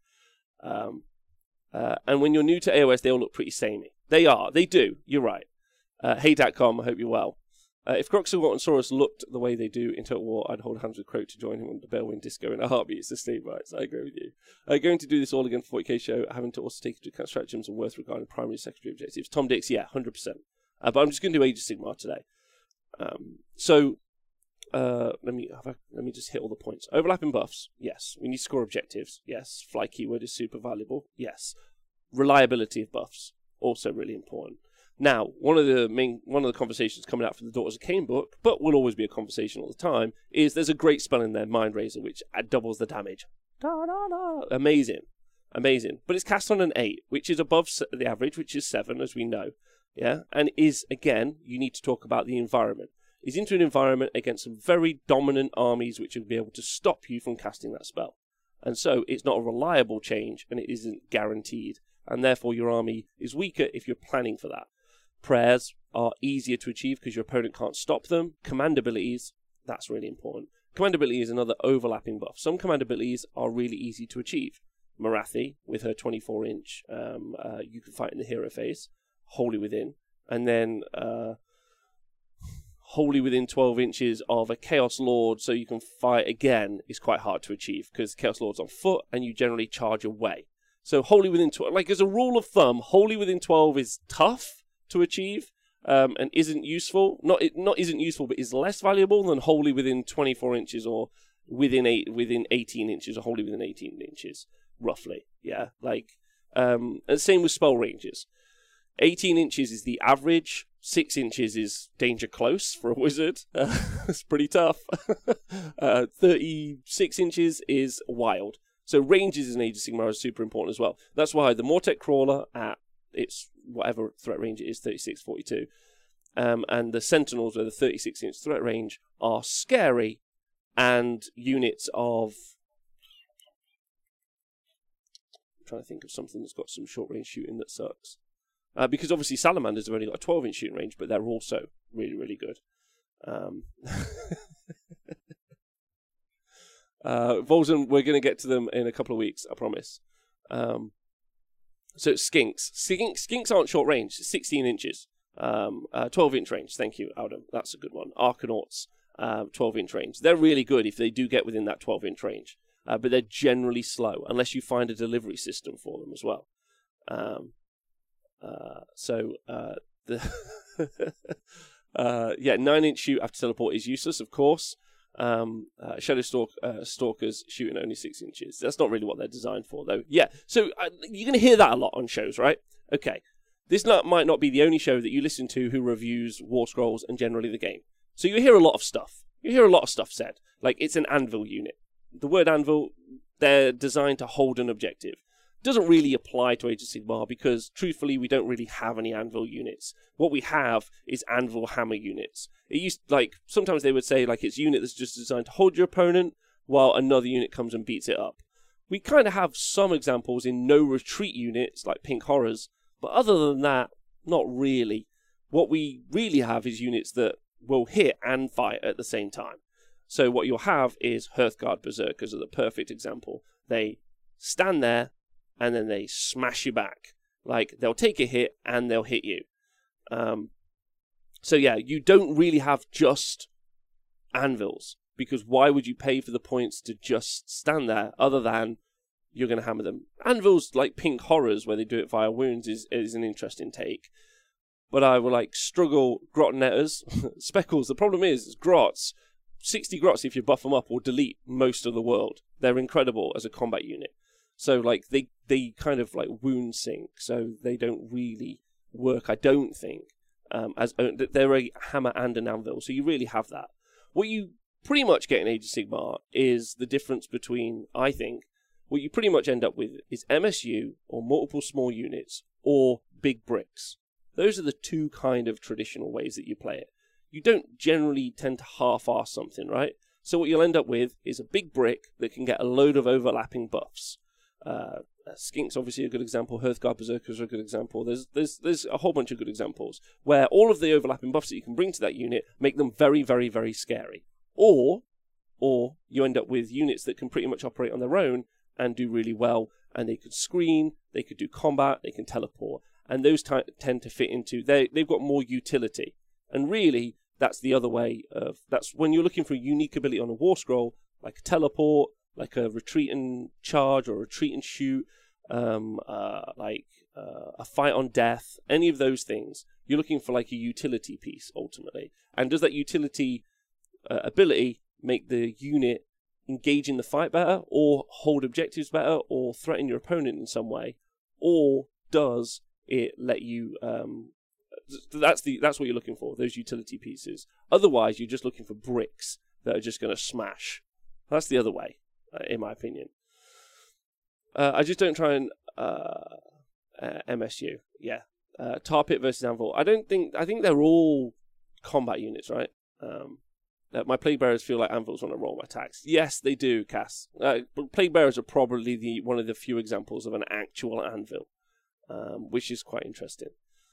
And when you're new to AOS, they all look pretty samey. They are. They do. You're right. Hey.com, I hope you're well. If Kroxagot and Saurus looked the way they do in Total War, I'd hold hands with Kroak to join him on the Balewind Disco in a heartbeat. It's the Steve rights. I agree with you. Going to do this all again for 40k show, having to also take into account stratagems and worth regarding primary and secondary objectives. Tom Dix, yeah, 100%. But I'm just going to do Age of Sigmar today. Let me just hit all the points. Overlapping buffs, yes. We need to score objectives, yes. Fly keyword is super valuable, yes. Reliability of buffs, also really important. Now, one of the conversations coming out from the Daughters of Khaine book, but will always be a conversation all the time, is there's a great spell in there, Mind Razor, which doubles the damage. Amazing. But it's cast on an 8, which is above the average, which is 7, as we know. Yeah, and is, again, you need to talk about the environment. Is into an environment against some very dominant armies which will be able to stop you from casting that spell. And so it's not a reliable change, and it isn't guaranteed. And therefore your army is weaker if you're planning for that. Prayers are easier to achieve because your opponent can't stop them. Command abilities, that's really important. Command ability is another overlapping buff. Some command abilities are really easy to achieve. Morathi, with her 24-inch, you can fight in the hero phase. Wholly Within. And then wholly within 12 inches of a Chaos Lord, so you can fight again, is quite hard to achieve because Chaos Lord's on foot and you generally charge away. So wholly within 12, like as a rule of thumb, wholly within 12 is tough to achieve, and isn't useful. Not isn't useful, but is less valuable than wholly within 24 inches or within 18 inches or wholly within 18 inches, roughly. Yeah, like and same with spell ranges. 18 inches is the average. 6 inches is danger close for a wizard. It's pretty tough. 36 inches is wild. So ranges in Age of Sigmar are super important as well. That's why the Mortek Crawler at its whatever threat range it is, 36, 42, and the Sentinels with the 36-inch threat range are scary, and units of... I'm trying to think of something that's got some short-range shooting that sucks. Because obviously Salamanders have only got a 12-inch shooting range, but they're also really, really good. Vol'jin, we're going to get to them in a couple of weeks, I promise. So Skinks. Skinks aren't short range, 16 inches. 12-inch range, thank you, Adam. That's a good one. Arkanauts, 12-inch range. They're really good if they do get within that 12-inch range. But they're generally slow, unless you find a delivery system for them as well. Yeah, 9-inch shoot after teleport is useless, of course. Shadow Stalkers shooting only 6 inches. That's not really what they're designed for, though. Yeah, so you're going to hear that a lot on shows, right? Okay, this might not be the only show that you listen to who reviews War Scrolls and generally the game. So you hear a lot of stuff. You hear a lot of stuff said. Like, it's an anvil unit. The word anvil, they're designed to hold an objective. Doesn't really apply to Age of Sigmar because, truthfully, we don't really have any anvil units. What we have is anvil hammer units. It used, like, sometimes they would say, like, it's a unit that's just designed to hold your opponent while another unit comes and beats it up. We kind of have some examples in no retreat units, like Pink Horrors, but other than that, not really. What we really have is units that will hit and fight at the same time. So what you'll have is Hearthguard Berserkers are the perfect example. They stand there, and then they smash you back. Like, they'll take a hit, and they'll hit you. So yeah, you don't really have just anvils, because why would you pay for the points to just stand there, other than you're going to hammer them? Anvils, like Pink Horrors, where they do it via wounds, is an interesting take. But I will, like, struggle Grotnetters. Speckles, the problem is Grots, 60 Grots if you buff them up, will delete most of the world. They're incredible as a combat unit. So, like, they kind of, like, wound sink, so they don't really work, I don't think, as they're a hammer and an anvil, so you really have that. What you pretty much get in Age of Sigmar is the difference between, I think, what you pretty much end up with is MSU, or multiple small units, or big bricks. Those are the two kind of traditional ways that you play it. You don't generally tend to half-arse something, right? So what you'll end up with is a big brick that can get a load of overlapping buffs. Skink's obviously a good example. Hearthguard Berserkers are a good example. There's a whole bunch of good examples where all of the overlapping buffs that you can bring to that unit make them very, very, very scary. Or you end up with units that can pretty much operate on their own and do really well, and they could screen, they could do combat, they can teleport, and those tend to fit into they've got more utility. And really, that's the other way of that's when you're looking for a unique ability on a War Scroll, like a teleport, like a retreat and charge or a retreat and shoot, like a fight on death, any of those things. You're looking for like a utility piece ultimately. And does that utility ability make the unit engage in the fight better, or hold objectives better, or threaten your opponent in some way, or does it let you? That's what you're looking for, those utility pieces. Otherwise, you're just looking for bricks that are just going to smash. That's the other way, in my opinion. I just don't try and MSU. Yeah, Tar Pit versus Anvil. I think they're all combat units, right? My Plague Bearers feel like anvils when I roll my attacks. Yes, they do, Cass. Plague Bearers are probably one of the few examples of an actual anvil, which is quite interesting.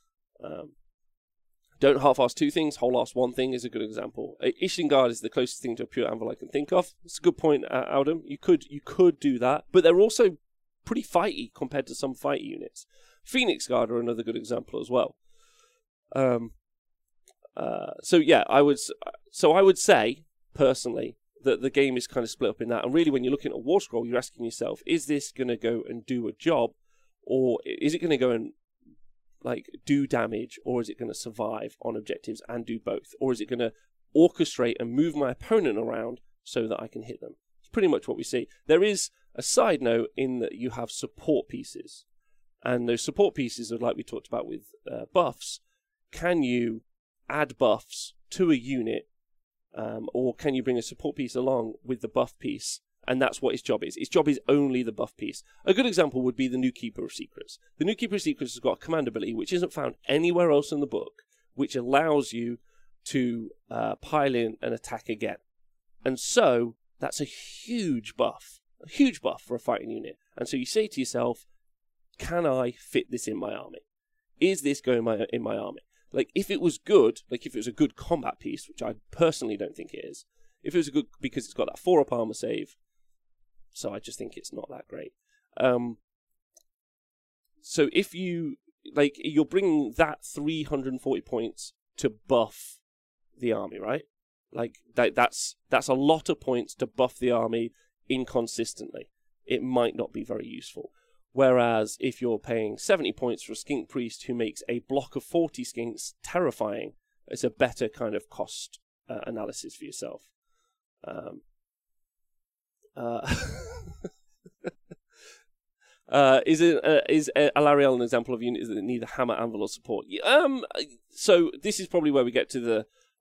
Don't half-arse two things, whole-arse one thing is a good example. Isengard is the closest thing to a pure anvil I can think of. It's a good point, Adam. You could do that, but they're also pretty fighty compared to some fight units. Phoenix Guard are another good example as well. So yeah, I would say personally that the game is kind of split up in that. And really, when you're looking at a War Scroll, you're asking yourself, is this going to go and do a job, or is it going to go and like do damage, or is it going to survive on objectives and do both, or is it going to orchestrate and move my opponent around so that I can hit them? It's pretty much what we see. There is a side note in that you have support pieces, and those support pieces are like we talked about with buffs. Can you add buffs to a unit, or can you bring a support piece along with the buff piece? And that's what its job is. Its job is only the buff piece. A good example would be the New Keeper of Secrets. The New Keeper of Secrets has got a command ability which isn't found anywhere else in the book, which allows you to pile in and attack again. And so that's a huge buff for a fighting unit. And so you say to yourself, can I fit this in my army? Is this going in my army? Like, if it was good, like if it was a good combat piece, which I personally don't think it is, if it was a good, because it's got that 4-up armor save, so I just think it's not that great. So if you, like, you're bringing that 340 points to buff the army, right? Like, that's a lot of points to buff the army inconsistently. It might not be very useful. Whereas if you're paying 70 points for a skink priest who makes a block of 40 skinks terrifying, it's a better kind of cost analysis for yourself. Is Alarielle an example of unit that neither hammer, anvil, or support? So this is probably where we get to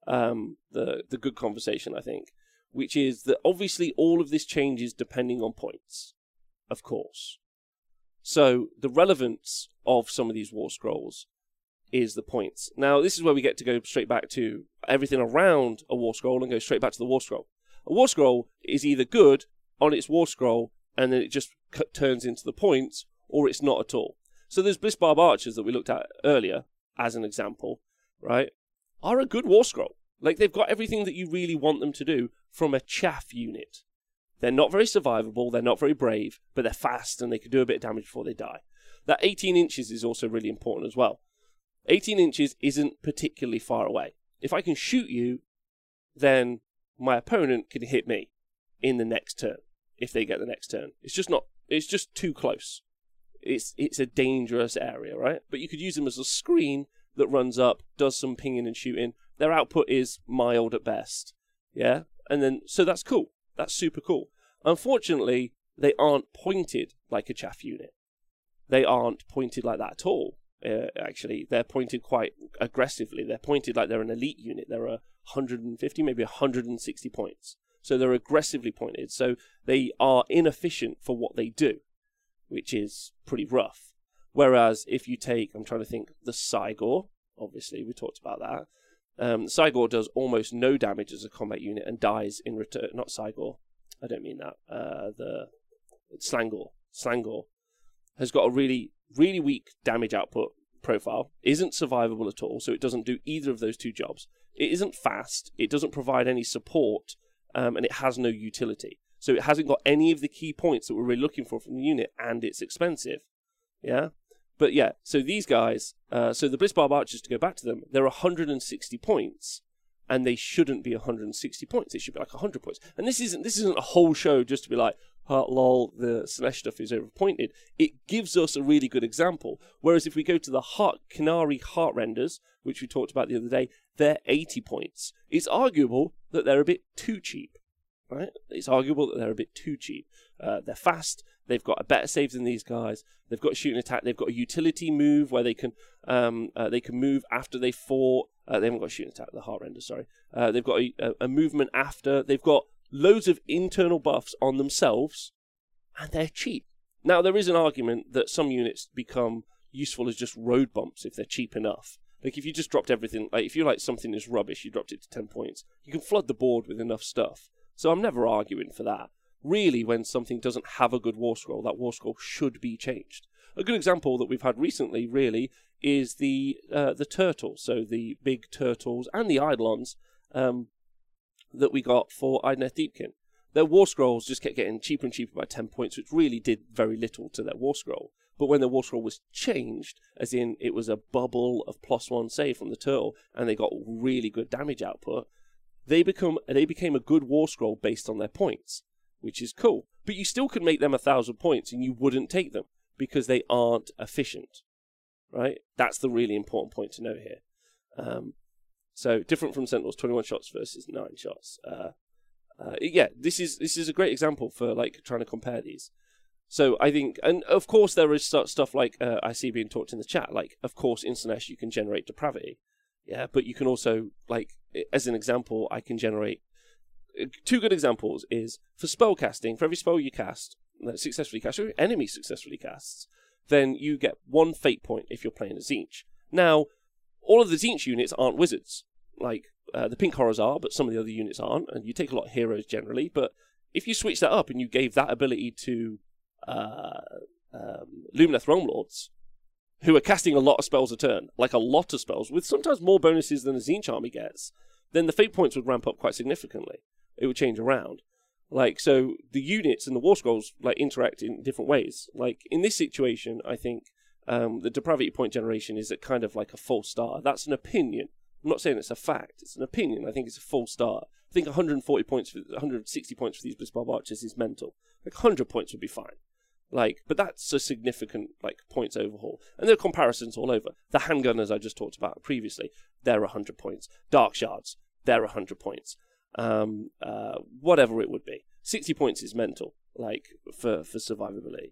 the good conversation, I think, which is that obviously all of this changes depending on points, of course. So the relevance of some of these war scrolls is the points. Now, this is where we get to go straight back to everything around a war scroll and go straight back to the war scroll. A war scroll is either good on its war scroll and then it just turns into the points, or it's not at all. So there's Blissbarb Archers that we looked at earlier as an example, right, are a good war scroll. Like, they've got everything that you really want them to do from a chaff unit. They're not very survivable, they're not very brave, but they're fast and they can do a bit of damage before they die. That 18 inches is also really important as well. 18 inches isn't particularly far away. If I can shoot you, then my opponent can hit me in the next turn, if they get the next turn. It's just too close. It's a dangerous area, right? But you could use them as a screen that runs up, does some pinging and shooting. Their output is mild at best, yeah? And then, so that's cool. That's super cool. Unfortunately, they aren't pointed like a chaff unit. They aren't pointed like that at all. Actually, they're pointed quite aggressively. They're pointed like they're an elite unit. They're 150, maybe 160 points. So they're aggressively pointed. So they are inefficient for what they do, which is pretty rough. Whereas if you take, I'm trying to think, the Cygor, obviously we talked about that. Cygor does almost no damage as a combat unit and dies in return. Not Cygor, I don't mean that. The Slangor has got a really, really weak damage output profile, isn't survivable at all, so it doesn't do either of those two jobs. It isn't fast, it doesn't provide any support, and it has no utility. So it hasn't got any of the key points that we're really looking for from the unit, and it's expensive. Yeah? But yeah, so these guys, so the Blissbarb Archers, to go back to them, they're 160 points, and they shouldn't be 160 points. They should be like 100 points. And this isn't a whole show just to be like, oh, lol, the Slaanesh stuff is overpointed. It gives us a really good example. Whereas if we go to the Qunari Heart Renders, which we talked about the other day, they're 80 points. It's arguable that they're a bit too cheap, right? It's arguable that they're a bit too cheap. They're fast. They've got a better save than these guys. They've got a shooting attack. They've got a utility move where they can move after they fought. They haven't got a shooting attack, the Heart Render, sorry. They've got a movement after. They've got loads of internal buffs on themselves, and they're cheap. Now, there is an argument that some units become useful as just road bumps if they're cheap enough. Like, if you just dropped everything, like if you like something is rubbish, you dropped it to 10 points, you can flood the board with enough stuff. So I'm never arguing for that. Really, when something doesn't have a good war scroll, that war scroll should be changed. A good example that we've had recently, really, is the turtles. So the big turtles and the Eidolons that we got for Idoneth Deepkin. Their war scrolls just kept getting cheaper and cheaper by 10 points, which really did very little to their war scroll. But when their war scroll was changed, as in it was a bubble of +1 save from the turtle, and they got really good damage output, they became a good war scroll based on their points, which is cool. But you still could make them 1,000 points and you wouldn't take them because they aren't efficient. right? That's the really important point to note here. So different from Sentinels, 21 shots versus 9 shots. This is a great example for like trying to compare these. So I think, and of course there is stuff like I see being talked in the chat, like of course in Slaanesh you can generate depravity, yeah, but you can also, like as an example, I can generate 2 good examples is for spell casting. For every spell you cast that successfully casts, or your enemy successfully casts, then you get 1 fate point if you're playing a Tzeentch. Now, all of the Tzeentch units aren't wizards, like the Pink Horrors are, but some of the other units aren't, and you take a lot of heroes generally. But if you switch that up and you gave that ability to Lumineth Realm Lords, who are casting a lot of spells a turn, like a lot of spells, with sometimes more bonuses than a Tzeentch army gets, then the fate points would ramp up quite significantly. It would change around. Like, so the units and the War Scrolls like interact in different ways. Like in this situation, I think the depravity point generation is a kind of like a false start. That's an opinion. I'm not saying it's a fact. It's an opinion. I think it's a false start. I think 140 points, 160 points for these Blitzbarb Archers is mental. Like 100 points would be fine. Like, but that's a significant like points overhaul. And there are comparisons all over. The handgunners I just talked about previously, they're 100 points. Dark Shards, they're 100 points. Whatever it would be. 60 points is mental, like for survivability.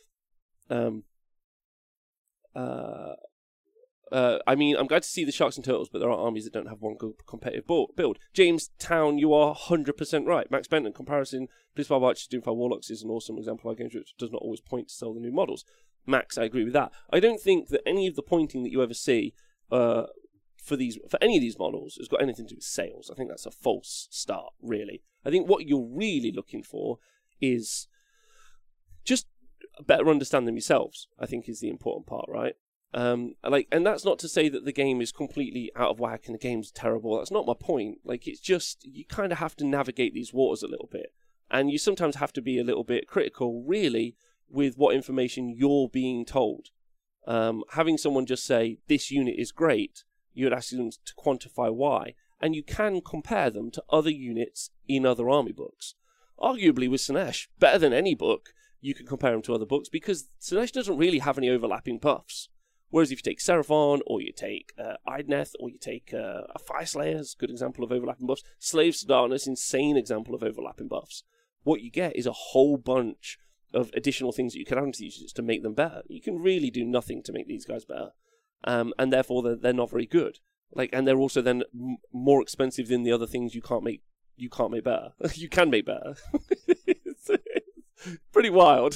I mean, I'm glad to see the Sharks and Turtles, but there are armies that don't have one good competitive build. Jamestown, you are 100% right. Max Benton, comparison, Blitzbarb Archers, Doomfire Warlocks is an awesome example of games which does not always point to sell the new models. Max, I agree with that. I don't think that any of the pointing that you ever see for any of these models has got anything to do with sales. I think that's a false start, really. I think what you're really looking for is just better understand them yourselves, I think is the important part, right? And that's not to say that the game is completely out of whack and the game's terrible. That's not my point. Like, it's just, you kind of have to navigate these waters a little bit. And you sometimes have to be a little bit critical, really, with what information you're being told. Having someone just say, this unit is great, you would ask them to quantify why. And you can compare them to other units in other army books. Arguably with Slaanesh, better than any book, you can compare them to other books because Slaanesh doesn't really have any overlapping buffs. Whereas if you take Seraphon, or you take Idoneth, or you take a Fyreslayers, good example of overlapping buffs, Slaves to Darkness, insane example of overlapping buffs, what you get is a whole bunch of additional things that you can add to these units to make them better. You can really do nothing to make these guys better, and therefore they're not very good. Like, and they're also then more expensive than the other things you can't make better. You can make better. It's pretty wild.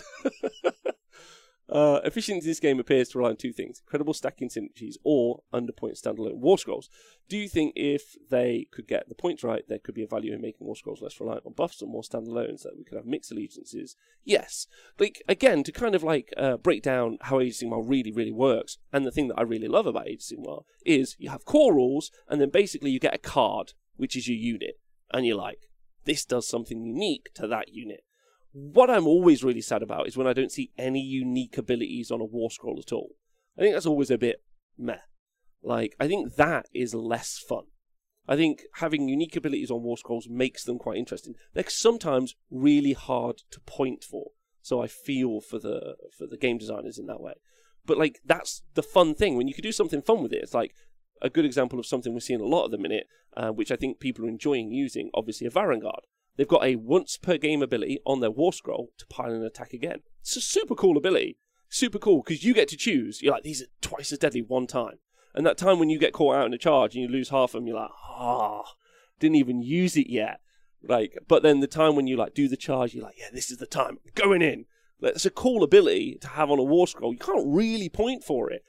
Efficiency in this game appears to rely on 2 things: incredible stacking synergies or underpoint standalone War Scrolls. Do you think if they could get the points right, there could be a value in making War Scrolls less reliant on buffs and more standalones, that we could have mixed allegiances? Yes. Like, again, to kind of like break down how Age of Sigmar really, really works, and the thing that I really love about Age of Sigmar is you have core rules, and then basically you get a card, which is your unit, and you're like, this does something unique to that unit. What I'm always really sad about is when I don't see any unique abilities on a War Scroll at all. I think that's always a bit meh. Like, I think that is less fun. I think having unique abilities on War Scrolls makes them quite interesting. They're sometimes really hard to point for, so I feel for the game designers in that way. But like, that's the fun thing, when you can do something fun with it. It's like a good example of something we're seeing a lot at the minute, which I think people are enjoying using, obviously, a Varangard. They've got a once per game ability on their War Scroll to pile an attack again. It's a super cool ability. Super cool, because you get to choose. You're like, these are twice as deadly one time. And that time when you get caught out in a charge and you lose half of them, you're like, didn't even use it yet. Like, but then the time when you like do the charge, you're like, yeah, this is the time, going in. It's a cool ability to have on a War Scroll. You can't really point for it.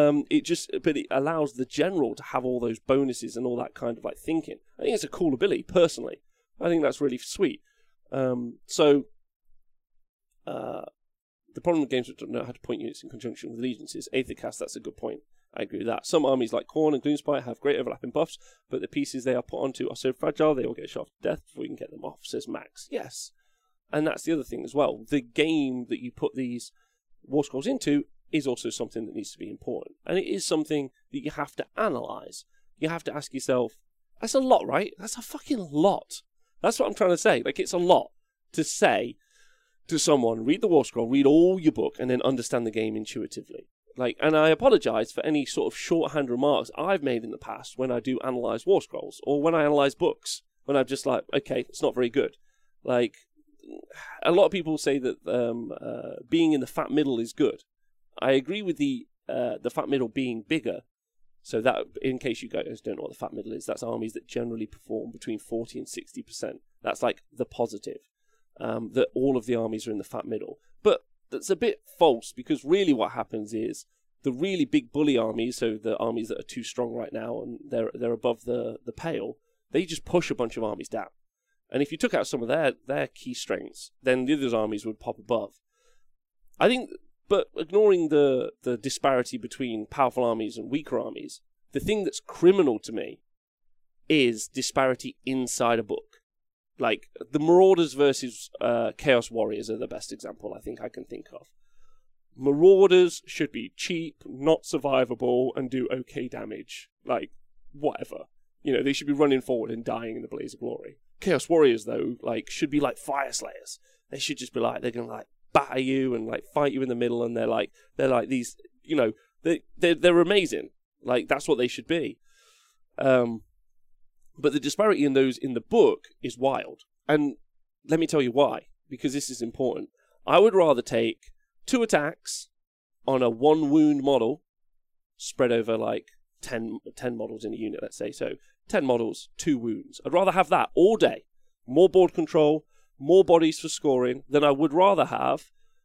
But it allows the general to have all those bonuses and all that kind of like thinking. I think it's a cool ability, personally. I think that's really sweet. The problem with games that don't know how to point units in conjunction with allegiances, Aethercast, that's a good point. I agree with that. Some armies like Khorne and Gloomspite have great overlapping buffs, but the pieces they are put onto are so fragile they will get shot to death before you can get them off, says Max. Yes. And that's the other thing as well. The game that you put these War Scrolls into is also something that needs to be important. And it is something that you have to analyse. You have to ask yourself, that's a lot, right? That's a fucking lot. That's what I'm trying to say. Like, it's a lot to say to someone, read the War Scroll, read all your book, and then understand the game intuitively. Like, and I apologise for any sort of shorthand remarks I've made in the past when I do analyse War Scrolls or when I analyse books, when I'm just like, okay, it's not very good. Like, a lot of people say that being in the fat middle is good. I agree with the fat middle being bigger. So that, in case you guys don't know what the fat middle is, that's armies that generally perform between 40 and 60%. That's like the positive, that all of the armies are in the fat middle. But that's a bit false, because really what happens is the really big bully armies, so the armies that are too strong right now and they're above the pale, they just push a bunch of armies down. And if you took out some of their key strengths, then the other armies would pop above. I think, but ignoring the disparity between powerful armies and weaker armies, the thing that's criminal to me is disparity inside a book. Like, the Marauders versus Chaos Warriors are the best example I think I can think of. Marauders should be cheap, not survivable, and do okay damage. Like, whatever. You know, they should be running forward and dying in the blaze of glory. Chaos Warriors, though, like, should be like Fire Slayers. They should just be like, they're gonna like batter you and like fight you in the middle, and they're like these, you know, they're amazing. Like, that's what they should be. But the disparity in those in the book is wild. And let me tell you why, because this is important. I would rather take 2 attacks on a 1 wound model spread over like 10 models in a unit, let's say. So 10 models, 2 wounds. I'd rather have that all day. More board control, more bodies for scoring, than I would rather have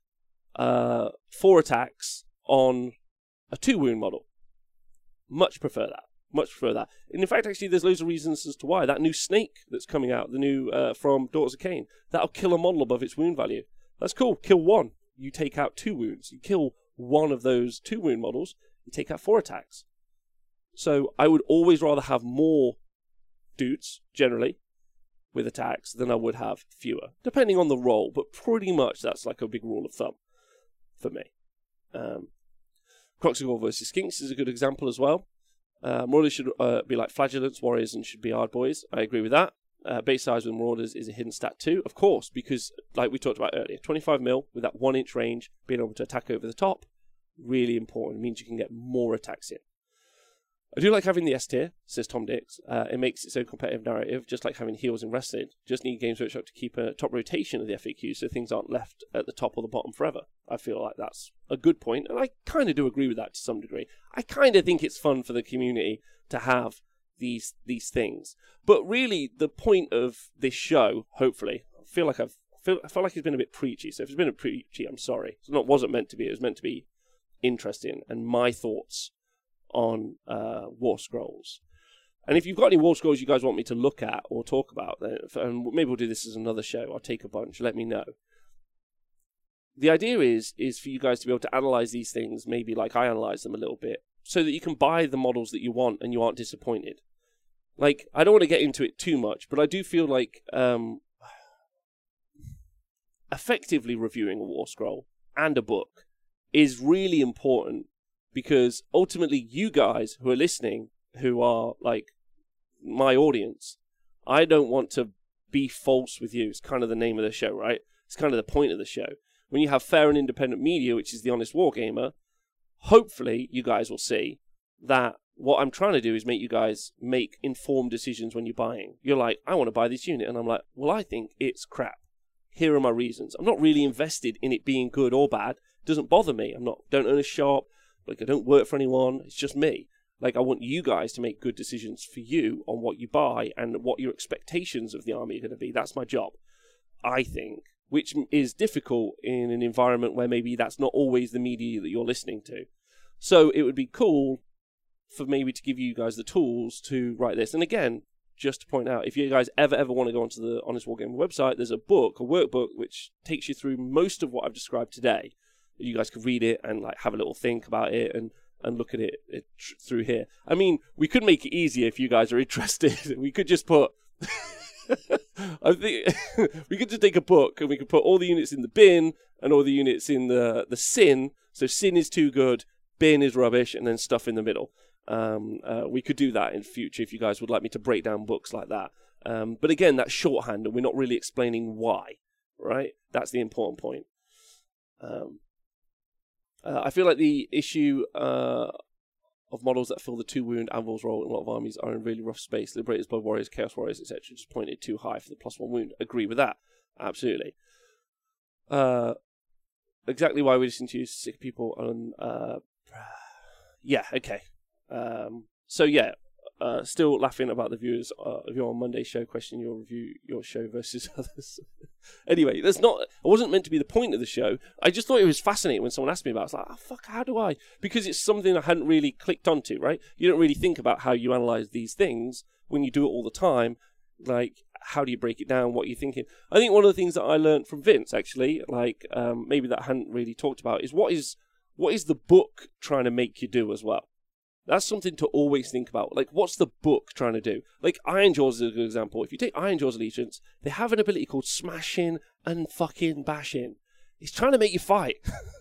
4 attacks on a 2 wound model. Much prefer that. Much prefer that. And in fact, actually, there's loads of reasons as to why. That new snake that's coming out, the new from Daughters of Cain, that'll kill a model above its wound value. That's cool. Kill 1. You take out 2 wounds. You kill 1 of those 2 wound models, you take out 4 attacks. So I would always rather have more dudes, generally, with attacks than I would have fewer, depending on the role. But pretty much that's like a big rule of thumb for me. Kroxigor versus Skinks is a good example as well. Marauders should be like Flagellants, Warriors, and should be hard boys. I agree with that. Base size with Marauders is a hidden stat too, of course, because like we talked about earlier, 25 mil with that 1-inch range, being able to attack over the top, really important. It means you can get more attacks in. I do like having the S tier, says Tom Dix. It makes its own competitive narrative, just like having heals in Wrestling. Just need Games Workshop to keep a top rotation of the FAQ so things aren't left at the top or the bottom forever. I feel like that's a good point, and I kind of do agree with that to some degree. I kind of think it's fun for the community to have these things. But really, the point of this show, hopefully, I feel like it's been a bit preachy. So if it's been a bit preachy, I'm sorry. It wasn't meant to be. It was meant to be interesting and my thoughts on War Scrolls. And if you've got any War Scrolls you guys want me to look at or talk about, then, and maybe we'll do this as another show, I'll take a bunch, let me know. The idea is for you guys to be able to analyse these things, maybe like I analyse them a little bit, so that you can buy the models that you want and you aren't disappointed. Like, I don't want to get into it too much, but I do feel like effectively reviewing a War Scroll and a book is really important, because ultimately you guys who are listening, who are like my audience, I don't want to be false with you. It's kind of the name of the show, right? It's kind of the point of the show. When you have fair and independent media, which is the Honest Wargamer, hopefully you guys will see that what I'm trying to do is make you guys make informed decisions when you're buying. You're like, I want to buy this unit, and I'm like, well, I think it's crap. Here are my reasons. I'm not really invested in it being good or bad. It doesn't bother me. Don't own a shop. Like, I don't work for anyone. It's just me. Like, I want you guys to make good decisions for you on what you buy and what your expectations of the army are going to be. That's my job, I think, which is difficult in an environment where maybe that's not always the media that you're listening to. So it would be cool for maybe to give you guys the tools to write this. And again, just to point out, if you guys ever want to go onto the Honest Wargamer website, there's a workbook, which takes you through most of what I've described today. You guys could read it and like have a little think about it and look at it through here. I mean, we could make it easier if you guys are interested. We could just put... I think we could just take a book and we could put all the units in the bin and all the units in the sin. So sin is too good, bin is rubbish, and then stuff in the middle. We could do that in future if you guys would like me to break down books like that. But again, that's shorthand and we're not really explaining why, right? That's the important point. I feel like the issue of models that fill the 2-wound anvil's role in a lot of armies are in really rough space. Liberators, Blood Warriors, Chaos Warriors, etc. just pointed too high for the +1 wound. Agree with that. Absolutely. Exactly why we listen to you, sick people on... yeah, okay. So yeah, still laughing about the viewers of your Monday show question your review, your show versus others. Anyway, that's not. It wasn't meant to be the point of the show. I just thought it was fascinating when someone asked me about it. I was like, oh, fuck, how do I? Because it's something I hadn't really clicked onto, right? You don't really think about how you analyze these things when you do it all the time. Like, how do you break it down? What are you thinking? I think one of the things that I learned from Vince, actually, like maybe that I hadn't really talked about, is what is the book trying to make you do as well? That's something to always think about. Like, what's the book trying to do? Like, Ironjawz is a good example. If you take Ironjawz Allegiance, they have an ability called Smashing and fucking Bashing. It's trying to make you fight.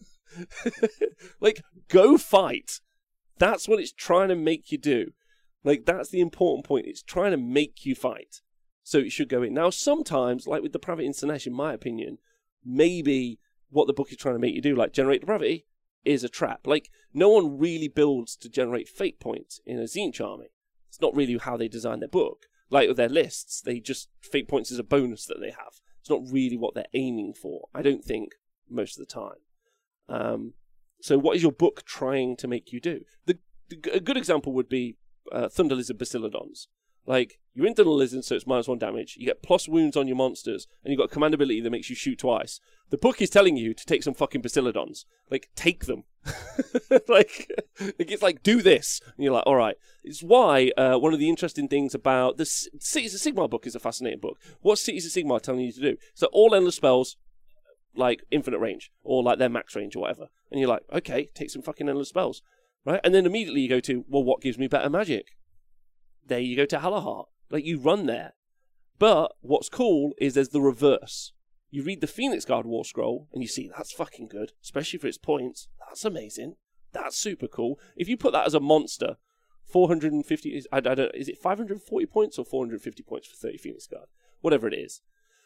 Like, go fight. That's what it's trying to make you do. Like, that's the important point. It's trying to make you fight. So it should go in. Now, sometimes, like with Depravity and Slaanesh, in my opinion, maybe what the book is trying to make you do, like generate Depravity, is a trap. Like, no one really builds to generate fate points in a Tzeentch army. It's not really how they design their book. Like with their lists, they just, fate points is a bonus that they have. It's not really what they're aiming for, I don't think, most of the time. So what is your book trying to make you do? A good example would be Thunder Lizard Bastiladons. Like, you're in Thunder Lizard, so it's -1 damage. You get plus wounds on your monsters, and you've got a command ability that makes you shoot twice. The book is telling you to take some fucking Bastiladons. Like, take them. like, it's like, do this. And you're like, all right. It's why one of the interesting things about the Cities of Sigmar book is a fascinating book. What's Cities of Sigmar telling you to do? So all endless spells, like infinite range, or like their max range or whatever. And you're like, okay, take some fucking endless spells. Right? And then immediately you go to, well, what gives me better magic? There you go to Halahart. Like, you run there. But what's cool is there's the reverse. You read the Phoenix Guard War Scroll, and you see that's fucking good, especially for its points. That's amazing. That's super cool. If you put that as a monster, 450, I don't know, is it 540 points or 450 points for 30 Phoenix Guard? Whatever it is.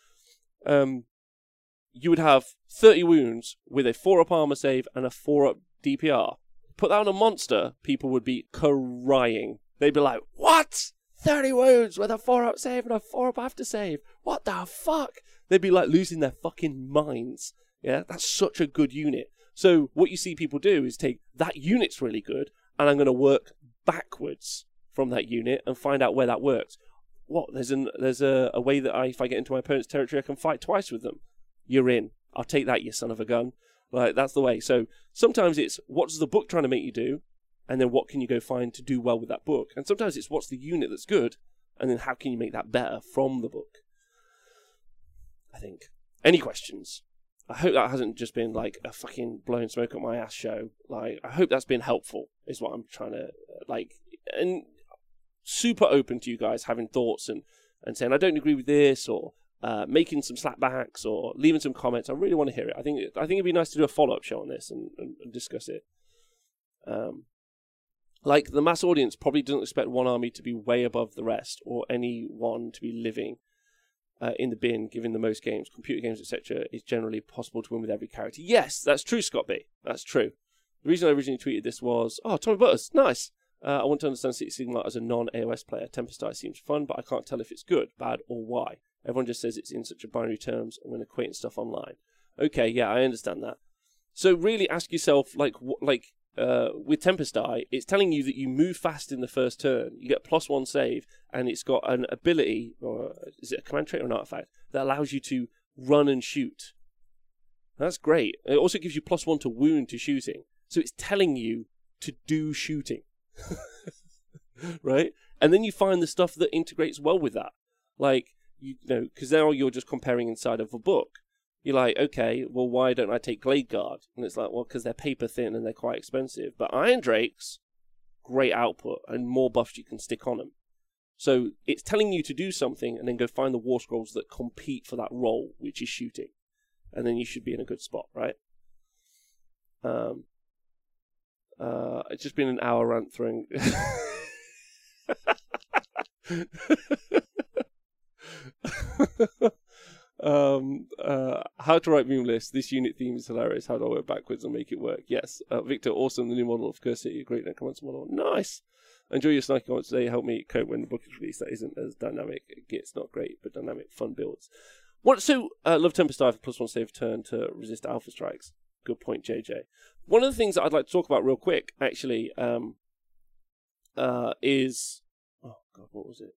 You would have 30 wounds with a 4-up armor save and a 4-up DPR. Put that on a monster, people would be crying. They'd be like, what? 30 wounds with a 4-up save and a 4-up after save? What the fuck? They'd be like losing their fucking minds. Yeah, that's such a good unit. So what you see people do is take, that unit's really good, and I'm going to work backwards from that unit and find out where that works. What? There's a way that if I get into my opponent's territory, I can fight twice with them. You're in. I'll take that, you son of a gun. Like, that's the way. So sometimes it's, what's the book trying to make you do? And then what can you go find to do well with that book? And sometimes it's what's the unit that's good, and then how can you make that better from the book? I think. Any questions? I hope that hasn't just been like a fucking blowing smoke up my ass show. Like, I hope that's been helpful, is what I'm trying to, like, and super open to you guys having thoughts and saying, I don't agree with this, or making some slapbacks, or leaving some comments. I really want to hear it. I think it'd be nice to do a follow-up show on this and discuss it. Like, the mass audience probably doesn't expect one army to be way above the rest, or any one to be living in the bin, given the most games, computer games, etc. is generally possible to win with every character. Yes, that's true, Scott B. That's true. The reason I originally tweeted this was, oh, Tommy Butters, nice. I want to understand City Sigmar as a non-AOS player. Tempest Eye seems fun, but I can't tell if it's good, bad, or why. Everyone just says it's in such a binary terms and when equating stuff online. Okay, yeah, I understand that. So really ask yourself, with Tempest Eye, it's telling you that you move fast in the first turn. You get +1 save, and it's got an ability, or is it a command trait or an artifact, that allows you to run and shoot. That's great. It also gives you +1 to wound to shooting. So it's telling you to do shooting. Right? And then you find the stuff that integrates well with that. Like, you know, because now you're just comparing inside of a book. You're like, okay, well, why don't I take Glade Guard? And it's like, well, because they're paper thin and they're quite expensive. But Iron Drakes, great output and more buffs you can stick on them. So it's telling you to do something and then go find the War Scrolls that compete for that role, which is shooting. And then you should be in a good spot, right? It's just been an hour rant throwing... how to write meme lists. This unit theme is hilarious. How do I work backwards and make it work? Yes. Victor, awesome. The new model of Curse City, great comments model. Nice. Enjoy your snarky comments today. Help me cope when the book is released. That isn't as dynamic. It's not great, but dynamic, fun builds. What? So, Love Tempest Dive for +1 save turn to resist alpha strikes. Good point, JJ. One of the things that I'd like to talk about real quick, actually, is... Oh, God, what was it?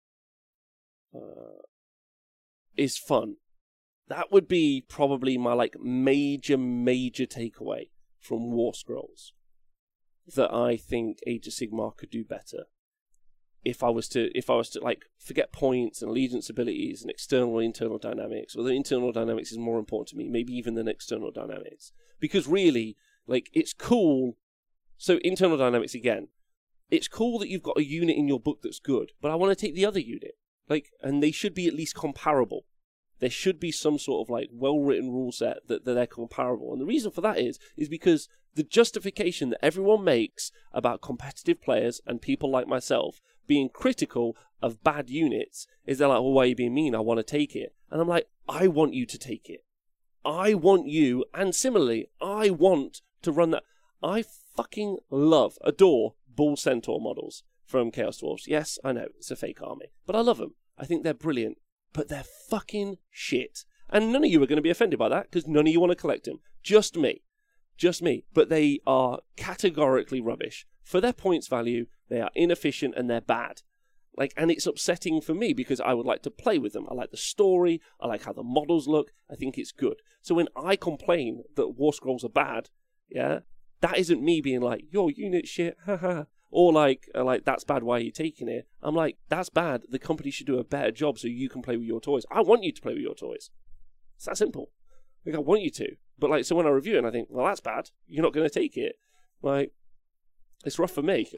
Is fun. That would be probably my major takeaway from War Scrolls, that I think Age of Sigmar could do better. If I was to forget points and allegiance abilities and external and internal dynamics, or the internal dynamics is more important to me, maybe even than external dynamics, because really, it's cool. So internal dynamics again, it's cool that you've got a unit in your book that's good, but I want to take the other unit, and they should be at least comparable. There should be some sort of well-written rule set that they're comparable. And the reason for that is because the justification that everyone makes about competitive players and people like myself being critical of bad units is they're like, well, why are you being mean? I want to take it. And I'm like, I want you to take it. I want you, and similarly, I want to run that. I fucking adore Bull Centaur models from Chaos Dwarfs. Yes, I know, it's a fake army. But I love them. I think they're brilliant. But they're fucking shit. And none of you are going to be offended by that, because none of you want to collect them. Just me. Just me. But they are categorically rubbish. For their points value, they are inefficient and they're bad. And it's upsetting for me, because I would like to play with them. I like the story. I like how the models look. I think it's good. So when I complain that War Scrolls are bad, yeah, that isn't me being like, your unit's shit, haha. Or that's bad, why are you taking it? I'm like, that's bad. The company should do a better job so you can play with your toys. I want you to play with your toys. It's that simple. I want you to. But so when I review it and I think, well, that's bad. You're not going to take it. It's rough for me.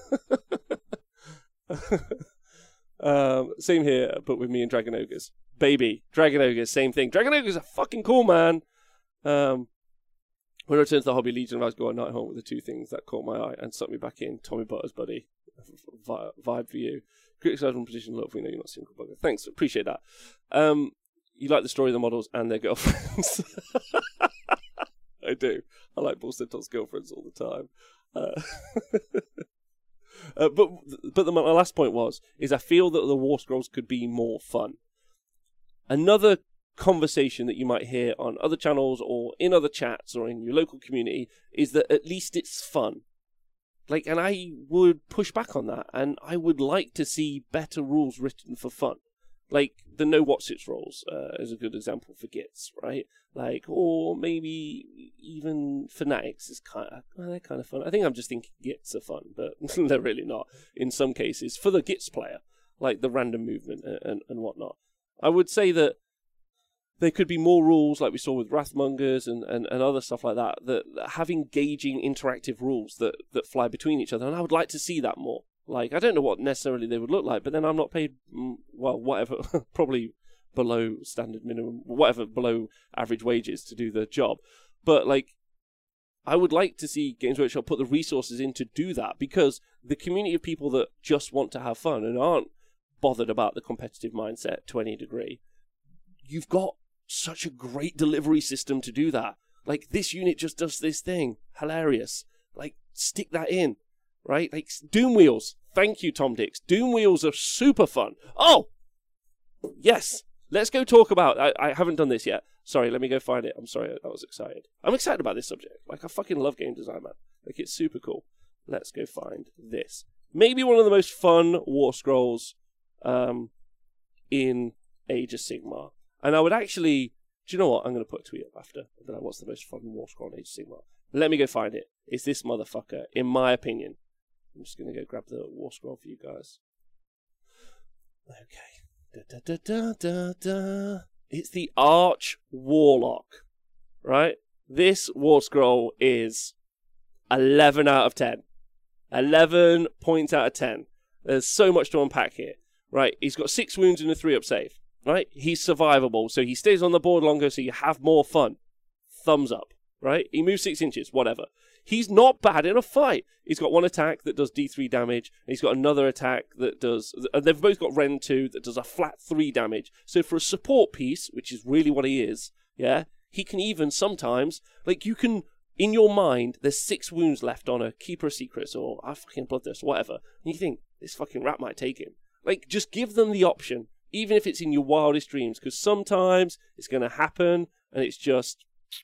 Same here, but with me and Dragon Ogres. Baby, Dragon Ogres, same thing. Dragon Ogres are fucking cool, man. When I returned to the hobby, Legion of Asgore and Nighthawk were the two things that caught my eye and sucked me back in. Tommy Butters, buddy. Vibe for you. Criticize from position love. We know you're not single bugger. Thanks, appreciate that. You like the story of the models and their girlfriends. I do. I like Bull Centaur's girlfriends all the time. But my last point is I feel that the War Scrolls could be more fun. Another conversation that you might hear on other channels or in other chats or in your local community is that at least it's fun. And I would push back on that, and I would like to see better rules written for fun. The No Whatsits rules is a good example for Gits, right? Or maybe even Fanatics is they're kind of fun. I think I'm just thinking Gits are fun, but they're really not in some cases for the Gits player, the random movement and whatnot. I would say that there could be more rules, like we saw with Wrathmongers and other stuff like that have engaging interactive rules that fly between each other, and I would like to see that more. I don't know what necessarily they would look like, but then I'm not paid, whatever, probably below standard minimum, whatever, below average wages to do the job. But, I would like to see Games Workshop put the resources in to do that, because the community of people that just want to have fun and aren't bothered about the competitive mindset to any degree, you've got such a great delivery system to do that. This unit just does this thing. Hilarious. Stick that in. Right? Doom Wheels. Thank you, Tom Dix. Doom Wheels are super fun. Oh! Yes. Let's go talk about... I haven't done this yet. Sorry, let me go find it. I'm sorry, I was excited. I'm excited about this subject. I fucking love game design, man. It's super cool. Let's go find this. Maybe one of the most fun War Scrolls in Age of Sigmar. And I would actually... Do you know what? I'm going to put a tweet up after. What's the most fun War Scroll in Age of Sigmar? Let me go find it. It's this motherfucker, in my opinion. I'm just going to go grab the War Scroll for you guys. Okay. It's the Arch Warlock. Right? This War Scroll is 11 out of 10. 11 points out of 10. There's so much to unpack here. Right? He's got 6 wounds and a 3-up save. Right? He's survivable, so he stays on the board longer, so you have more fun. Thumbs up. Right? He moves 6 inches, whatever. He's not bad in a fight. He's got one attack that does D3 damage, and he's got another attack that does... And they've both got Rend 2 that does a flat 3 damage. So for a support piece, which is really what he is, yeah, he can even sometimes, like, you can, in your mind, there's 6 wounds left on a Keeper of Secrets or a fucking Bloodthirst, whatever, and you think, this fucking rat might take him. Like, just give them the option, even if it's in your wildest dreams, because sometimes it's going to happen, and it's just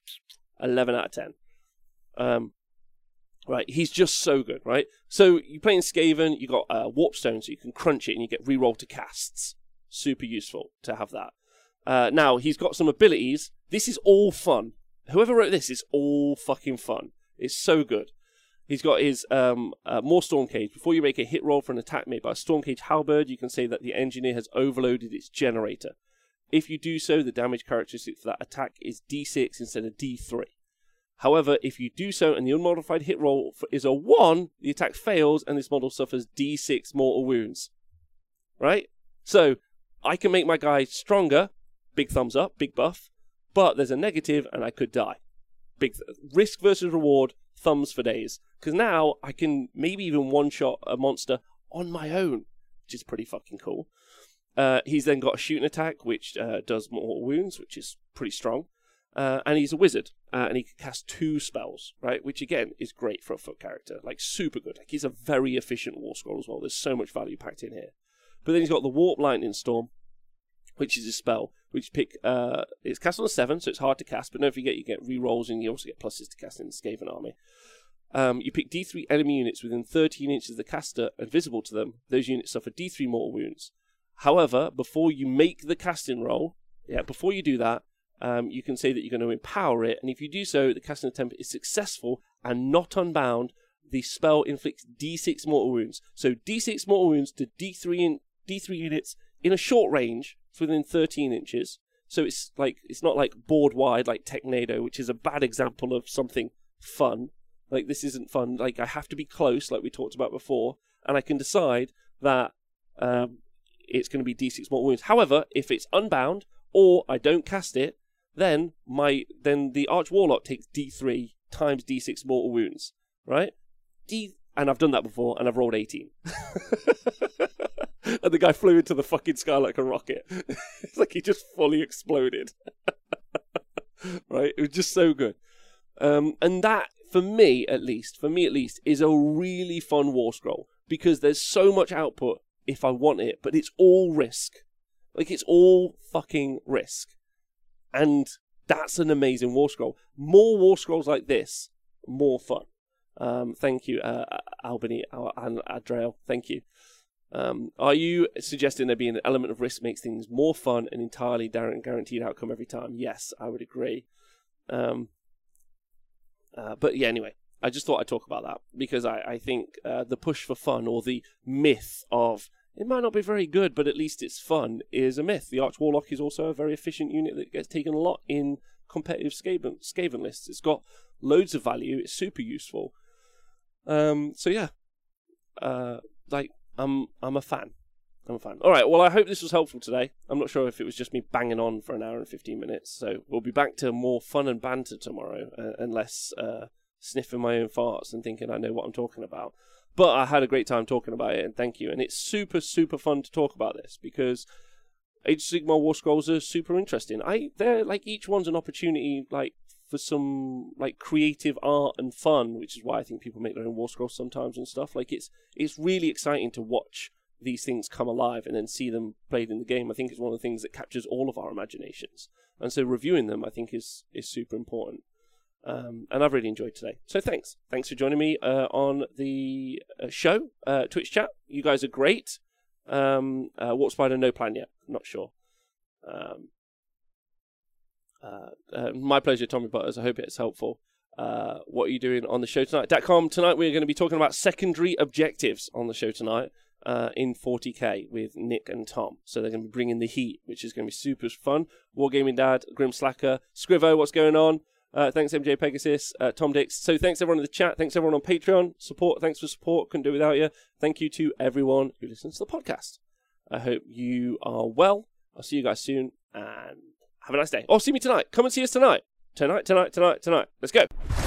11 out of 10. Right, he's just so good, right? So you play in Skaven, you got Warp Stone, so you can crunch it and you get reroll to casts. Super useful to have that. Now, he's got some abilities. This is all fun. Whoever wrote this is all fucking fun. It's so good. He's got his more Stormcage. Before you make a hit roll for an attack made by a Stormcage Halberd, you can say that the engineer has overloaded its generator. If you do so, the damage characteristic for that attack is D6 instead of D3. However, if you do so and the unmodified hit roll is a 1, the attack fails and this model suffers D6 mortal wounds. Right? So, I can make my guy stronger, big thumbs up, big buff, but there's a negative and I could die. Risk versus reward, thumbs for days. Because now I can maybe even one-shot a monster on my own, which is pretty fucking cool. He's then got a shooting attack, which does mortal wounds, which is pretty strong. And he's a wizard, and he can cast 2 spells, right? Which, again, is great for a foot character. Like, super good. Like, he's a very efficient War Scroll as well. There's so much value packed in here. But then he's got the Warp Lightning Storm, which is a spell, which it's cast on a 7, so it's hard to cast, but don't forget you get rerolls, and you also get pluses to cast in the Skaven army. You pick D3 enemy units within 13 inches of the caster and visible to them. Those units suffer D3 mortal wounds. However, before you make the casting roll, before you do that, you can say that you're going to empower it, and if you do so, the casting attempt is successful and not unbound. The spell inflicts D6 mortal wounds. So D6 mortal wounds to D3 units in a short range, it's within 13 inches. So it's not like board wide like Technado, which is a bad example of something fun. Like, this isn't fun. Like, I have to be close, like we talked about before, and I can decide that it's going to be D6 mortal wounds. However, if it's unbound or I don't cast it, then the Arch Warlock takes D3 times D6 mortal wounds, right? And I've done that before, and I've rolled 18. And the guy flew into the fucking sky like a rocket. It's like he just fully exploded. Right? It was just so good. And that, for me at least, is a really fun War Scroll, because there's so much output if I want it, but it's all risk. Like, it's all fucking risk. And that's an amazing War Scroll. More War Scrolls like this, more fun. Thank you, Albany and Adriel. Thank you. Are you suggesting there being an element of risk makes things more fun and entirely guaranteed outcome every time? Yes, I would agree. But yeah, anyway, I just thought I'd talk about that, because I think the push for fun, or the myth of it might not be very good, but at least it's fun, is a myth. The Arch Warlock is also a very efficient unit that gets taken a lot in competitive Skaven lists. It's got loads of value. It's super useful. So yeah, like, I'm a fan. All right, well, I hope this was helpful today. I'm not sure if it was just me banging on for an hour and 15 minutes. So we'll be back to more fun and banter tomorrow, and less sniffing my own farts and thinking I know what I'm talking about. But I had a great time talking about it, and thank you. And it's super, super fun to talk about this, because Age of Sigmar War Scrolls are super interesting. They're like, each one's an opportunity, like, for some like creative art and fun, which is why I think people make their own War Scrolls sometimes and stuff. Like, it's really exciting to watch these things come alive and then see them played in the game. I think it's one of the things that captures all of our imaginations, and so reviewing them, I think, is super important. And I've really enjoyed today. So thanks for joining me on the show, Twitch chat. You guys are great. Warp Spider, no plan yet. Not sure. My pleasure, Tommy Butters. I hope it's helpful. What are you doing on the show tonight? Datcom, tonight we're going to be talking about secondary objectives on the show tonight in 40k with Nick and Tom. So they're going to be bringing the heat, which is going to be super fun. Wargaming Dad, Grim Slacker, Scrivo, what's going on? Thanks, MJ Pegasus, Tom Dix. So thanks everyone in the chat. Thanks everyone on Patreon. Thanks for support. Couldn't do it without you. Thank you to everyone who listens to the podcast. I hope you are well. I'll see you guys soon, and have a nice day. Oh, see me tonight. Come and see us tonight. Tonight. Let's go.